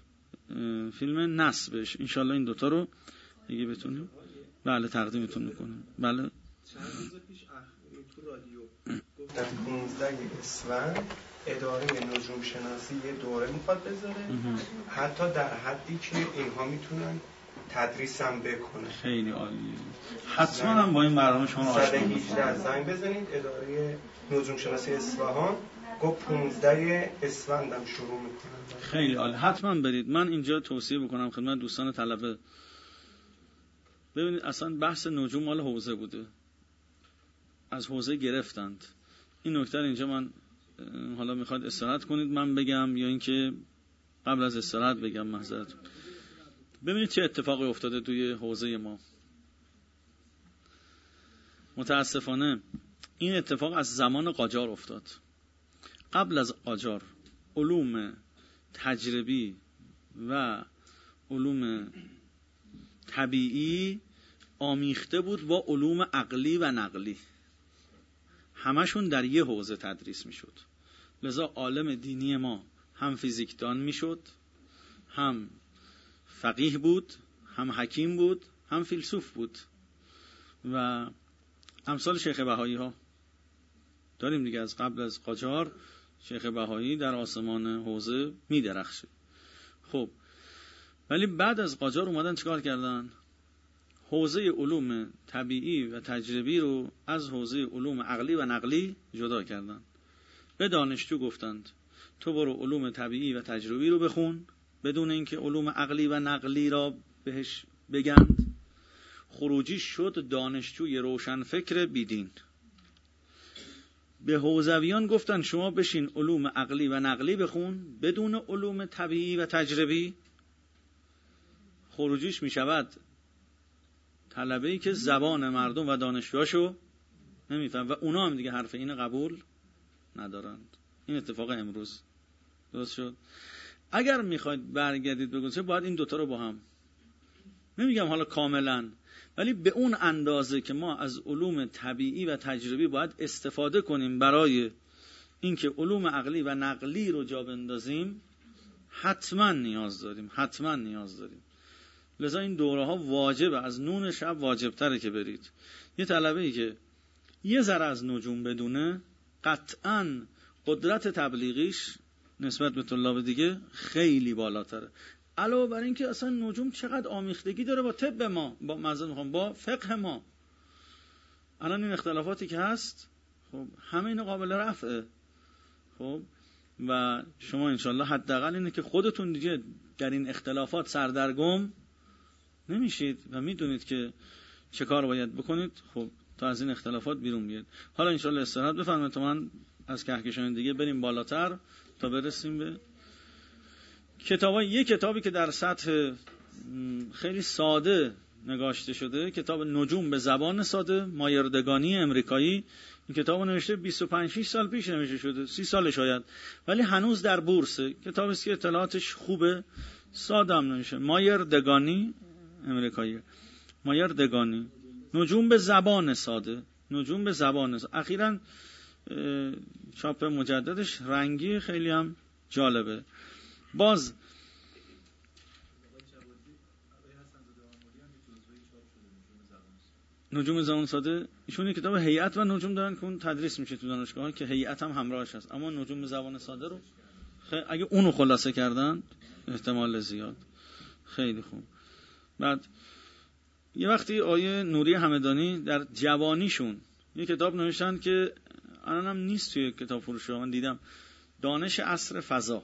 S1: فیلم نصبش. انشالله این دوتا رو دیگه بتونیم بله تقدیمتون میکنم. بله
S2: چند روز پیش تو رادیو گفتن پانزده اسفند اداره نجوم شناسی یه دوره میخواد بذاره، حتی در حدی که اینها میتونن تدریسم بکنه.
S1: خیلی عالیه. حتما هم با این برنامه شما رو آشنا
S2: کنید. زنگ بزنید اداره نجوم شناسی اصفهان، گفت پانزده اسفندم شروع میکنم.
S1: خیلی عالی، حتما برید. من اینجا توصیه بکنم خدمت دوستان طلبه، ببینید اصلا بحث نجوم مال حوزه بوده، از حوزه گرفتند. این نکته اینجا من حالا میخواد استراحت کنید من بگم یا اینکه قبل از استراحت بگم؟ معذرت. ببینید چه اتفاقی افتاده توی حوزه ما. متاسفانه این اتفاق از زمان قاجار افتاد. قبل از قاجار علوم تجربی و علوم طبیعی آمیخته بود با علوم عقلی و نقلی، همشون در یه حوزه تدریس میشد. لذا عالم دینی ما هم فیزیکدان میشد، هم فقیه بود، هم حکیم بود، هم فیلسوف بود. و امثال شیخ بهایی ها داریم دیگه. از قبل از قاجار شیخ بهایی در آسمان حوزه می درخشه. خب ولی بعد از قاجار اومدن چیکار کردن؟ حوزه علوم طبیعی و تجربی رو از حوزه علوم عقلی و نقلی جدا کردن. به دانشجو گفتند تو برو علوم طبیعی و تجربی رو بخون بدون اینکه علوم عقلی و نقلی را بهش بگند. خروجی شد دانشجوی روشنفکر بیدین. به حوزویان گفتن شما بشین علوم عقلی و نقلی بخون بدون علوم طبیعی و تجربی. خروجیش می شود طلبه‌ای که زبان مردم و دانشجوهاشو نمیفهم و اونا هم دیگه حرف این قبول ندارند. این اتفاق امروز درست شد. اگر میخواید برگردید بگذارید باید این دوتا رو با هم، نمیگم حالا کاملا، ولی به اون اندازه که ما از علوم طبیعی و تجربی باید استفاده کنیم برای اینکه علوم عقلی و نقلی رو جا بندازیم، حتما نیاز داریم حتما نیاز داریم. لذا این دوره ها واجبه، از نون شب واجب تره که برید. یه طلبه‌ای که یه ذره از نجوم بدونه قطعاً قدرت تبلیغیش نسبت به طلاب دیگه خیلی بالاتره. علاوه بر این که اصلا نجوم چقدر آمیختگی داره با طب ما، با مزد میخوام با فقه ما. الان این اختلافاتی که هست خب همه اینا قابل رفعه. خب و شما انشالله حداقل اینه که خودتون دیگه در این اختلافات سردرگم نمیشید و میدونید که چه کار باید بکنید خب تا از این اختلافات بیرون بیاد. حالا انشالله استراحت بفرمایید تا من از کهکشان دیگه بریم بالاتر تا برسیم به کتابا. یک کتابی که در سطح خیلی ساده نگاشته شده، کتاب نجوم به زبان ساده، مایردگانی امریکایی. این کتابو نوشته بیست و پنج شش سال پیش نوشته شده، سی سال شاید، ولی هنوز در بورسه. کتابی است که اطلاعاتش خوبه، ساده هم نوشته. مایردگانی امریکایی، مایردگانی، نجوم به زبان ساده، نجوم به زبان ساده. اخیراً چاپ مجددش رنگی خیلی هم جالبه. باز نجوم زبان ساده ایشون کتاب هیئت و نجوم دارن که اون تدریس میشه تو دانشگاه که هیئت هم همراهش هست، اما نجوم زبان ساده رو خی... اگه اونو خلاصه کردن احتمال زیاد. خیلی خوب. بعد یه وقتی آیه نوری همدانی در جوانیشون یه کتاب نوشتن که الان هم نیست توی کتاب فروش، من دیدم، دانش عصر فضا.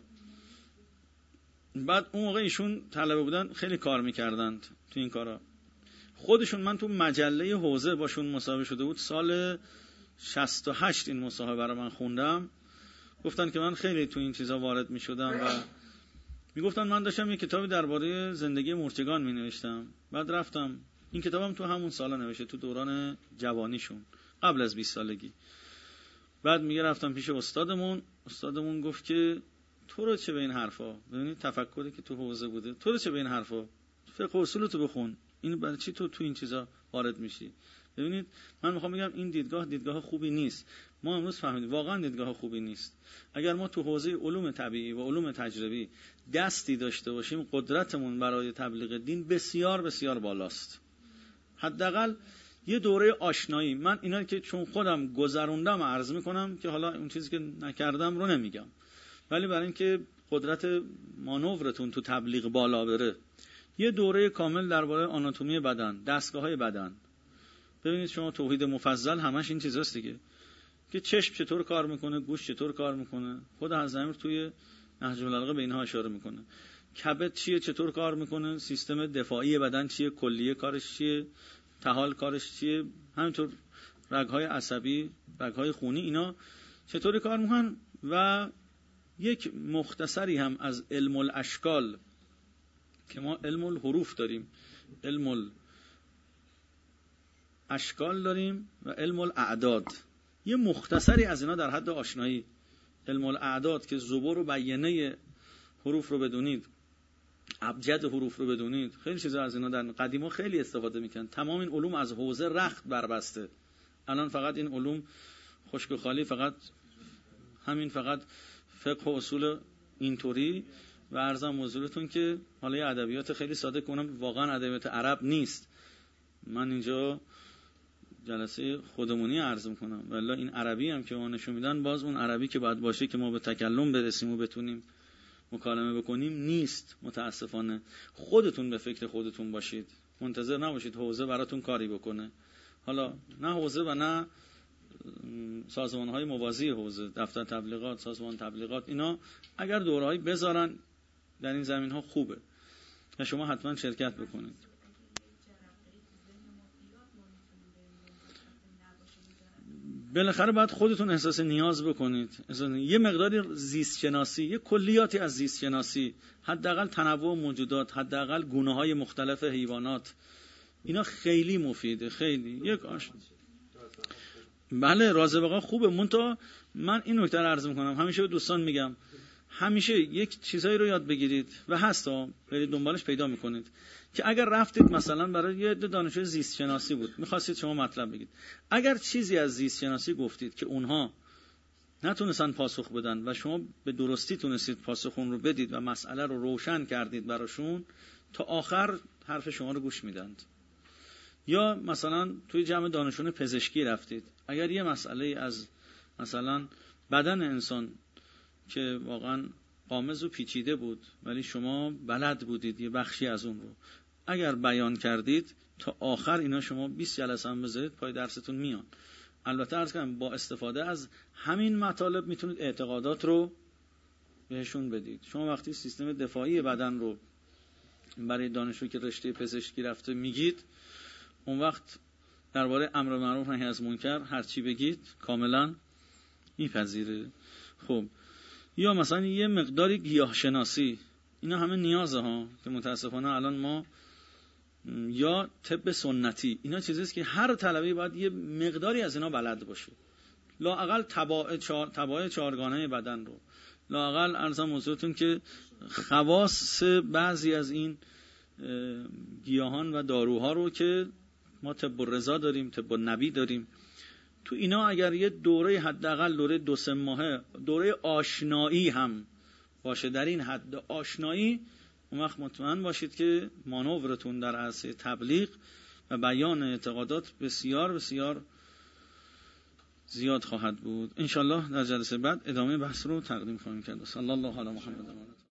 S1: بعد اون موقع ایشون طلبه بودن خیلی کار میکردند تو این کارا. خودشون من تو مجله حوزه باشون مصاحبه شده بود، سال شصت و هشت این مصاحبه برای من خوندم. گفتن که من خیلی تو این چیزا وارد میشدم و میگفتن من داشتم یه کتابی درباره زندگی مورچگان مینوشتم. بعد رفتم این کتابم تو همون سالا نوشته، تو دوران جوانیشون قبل از بیست سالگی. بعد میگه رفتم پیش استادمون، استادمون گفت که تو رو چه به این حرفا، ببینید تفکری که تو حوزه بوده، تو رو چه به این حرفا، فقه اصول تو بخون، این برای چی تو تو این چیزا وارد میشی؟ ببینید من میخوام بگم این دیدگاه دیدگاه خوبی نیست. ما امروز فهمیدیم واقعا دیدگاه خوبی نیست. اگر ما تو حوزه علوم طبیعی و علوم تجربی دستی داشته باشیم، قدرتمون برای تبلیغ دین بسیار بسیار بالاست. حداقل یه دوره آشنایی. من اینا که چون خودم گذروندم عرض میکنم که حالا اون چیزی که نکردم رو نمیگم، ولی برای اینکه قدرت مانورتون تو تبلیغ بالا بره، یه دوره کامل درباره آناتومی بدن، دستگاه‌های بدن. ببینید شما توحید مفضل همش این چیزاست دیگه، که چشم چطور کار میکنه، گوش چطور کار میکنه. خود حضرت امیر توی نهج البلاغه به اینها اشاره میکنه. کبد چیه، چطور کار میکنه، سیستم دفاعی بدن چیه، کلیه کارش چیه، طحال کارش چیه، همینطور رگ‌های عصبی، رگ‌های خونی، اینا چطوری کار میکنن. و یک مختصری هم از علم الاشکال که ما علم الحروف داریم، علم الاشکال داریم و علم الاعداد، یه مختصری از اینا در حد آشنایی. علم الاعداد که زبر و بیانه حروف رو بدونید، ابجد حروف رو بدونید، خیلی چیزا از اینا در قدیما خیلی استفاده میکنن. تمام این علوم از حوزه رخت بربسته. الان فقط این علوم خشک و خالی، فقط همین فقط فقه و اصول اینطوری. و عرضم حضورتون که حالا یه ادبیات خیلی ساده کنم، واقعا ادبیات عرب نیست. من اینجا جلسه خودمونی عرض میکنم، والله این عربی هم که ما نشون میدن، باز اون عربی که باید باشه که ما به تکلم برسیم و بتونیم مکالمه بکنیم نیست. متاسفانه خودتون به فکر خودتون باشید، منتظر نباشید حوزه براتون کاری بکنه. حالا نه حوزه و نه سازمان‌های موازی حوزه، دفتر تبلیغات، سازمان تبلیغات، اینا اگر دوره‌ای بذارن در این زمین‌ها خوبه و شما حتما شرکت بکنید. بالاخره باید خودتون احساس نیاز بکنید. یه مقداری زیست شناسی، یه کلیاتی از زیست شناسی، حداقل تنوع موجودات، حداقل گونه‌های مختلف حیوانات، اینا خیلی مفیده. خیلی یک آش... بله راز بقا خوبه. منتها من این نکته رو عرض میکنم، همیشه به دوستان میگم، همیشه یک چیزایی رو یاد بگیرید و هستا برید دنبالش پیدا میکنید که اگر رفتید مثلا برای یه دانشجوی زیست شناسی بود، میخواستید شما مطلب بگید، اگر چیزی از زیست شناسی گفتید که اونها نتونستن پاسخ بدن و شما به درستی تونستید پاسخ اون رو بدید و مسئله رو روشن کردید براشون، تا آخر حرف شما رو گوش میدند. یا مثلا توی جمع دانشجویان پزشکی رفتید، اگر یه مسئله از مثلا بدن انسان که واقعا غامض و پیچیده بود ولی شما بلد بودید یه بخشی از اون رو اگر بیان کردید، تا آخر اینا شما بیست جلسه هم بذارید پای درستون میان. البته عرض کنم با استفاده از همین مطالب میتونید اعتقادات رو بهشون بدید. شما وقتی سیستم دفاعی بدن رو برای دانشجو که رشته پزشکی رفته میگید، اون وقت درباره امر معروف نهی از منکر هر چی بگید کاملا میپذیره. خب یا مثلا یه مقداری گیاه شناسی، اینا همه نیازه ها که متاسفانه الان ما، یا طب سنتی، اینا چیزیست که هر طلبه باید یه مقداری از اینا بلد باشه. لااقل تباع چهار تباع چهارگانه بدن رو، لااقل عرضم حضورتون که خواص بعضی از این گیاهان و داروها رو که ما طب الرضا داریم، طب النبی داریم، تو اینا اگر یه دوره حداقل دوره دو سه ماهه دوره آشنایی هم باشه، در این حد آشنایی، اون وقت مطمئن باشید که مانورتون در عرصه تبلیغ و بیان اعتقادات بسیار بسیار زیاد خواهد بود. انشالله در جلسه بعد ادامه بحث رو تقدیم خواهیم کرد. صلی الله علی محمد.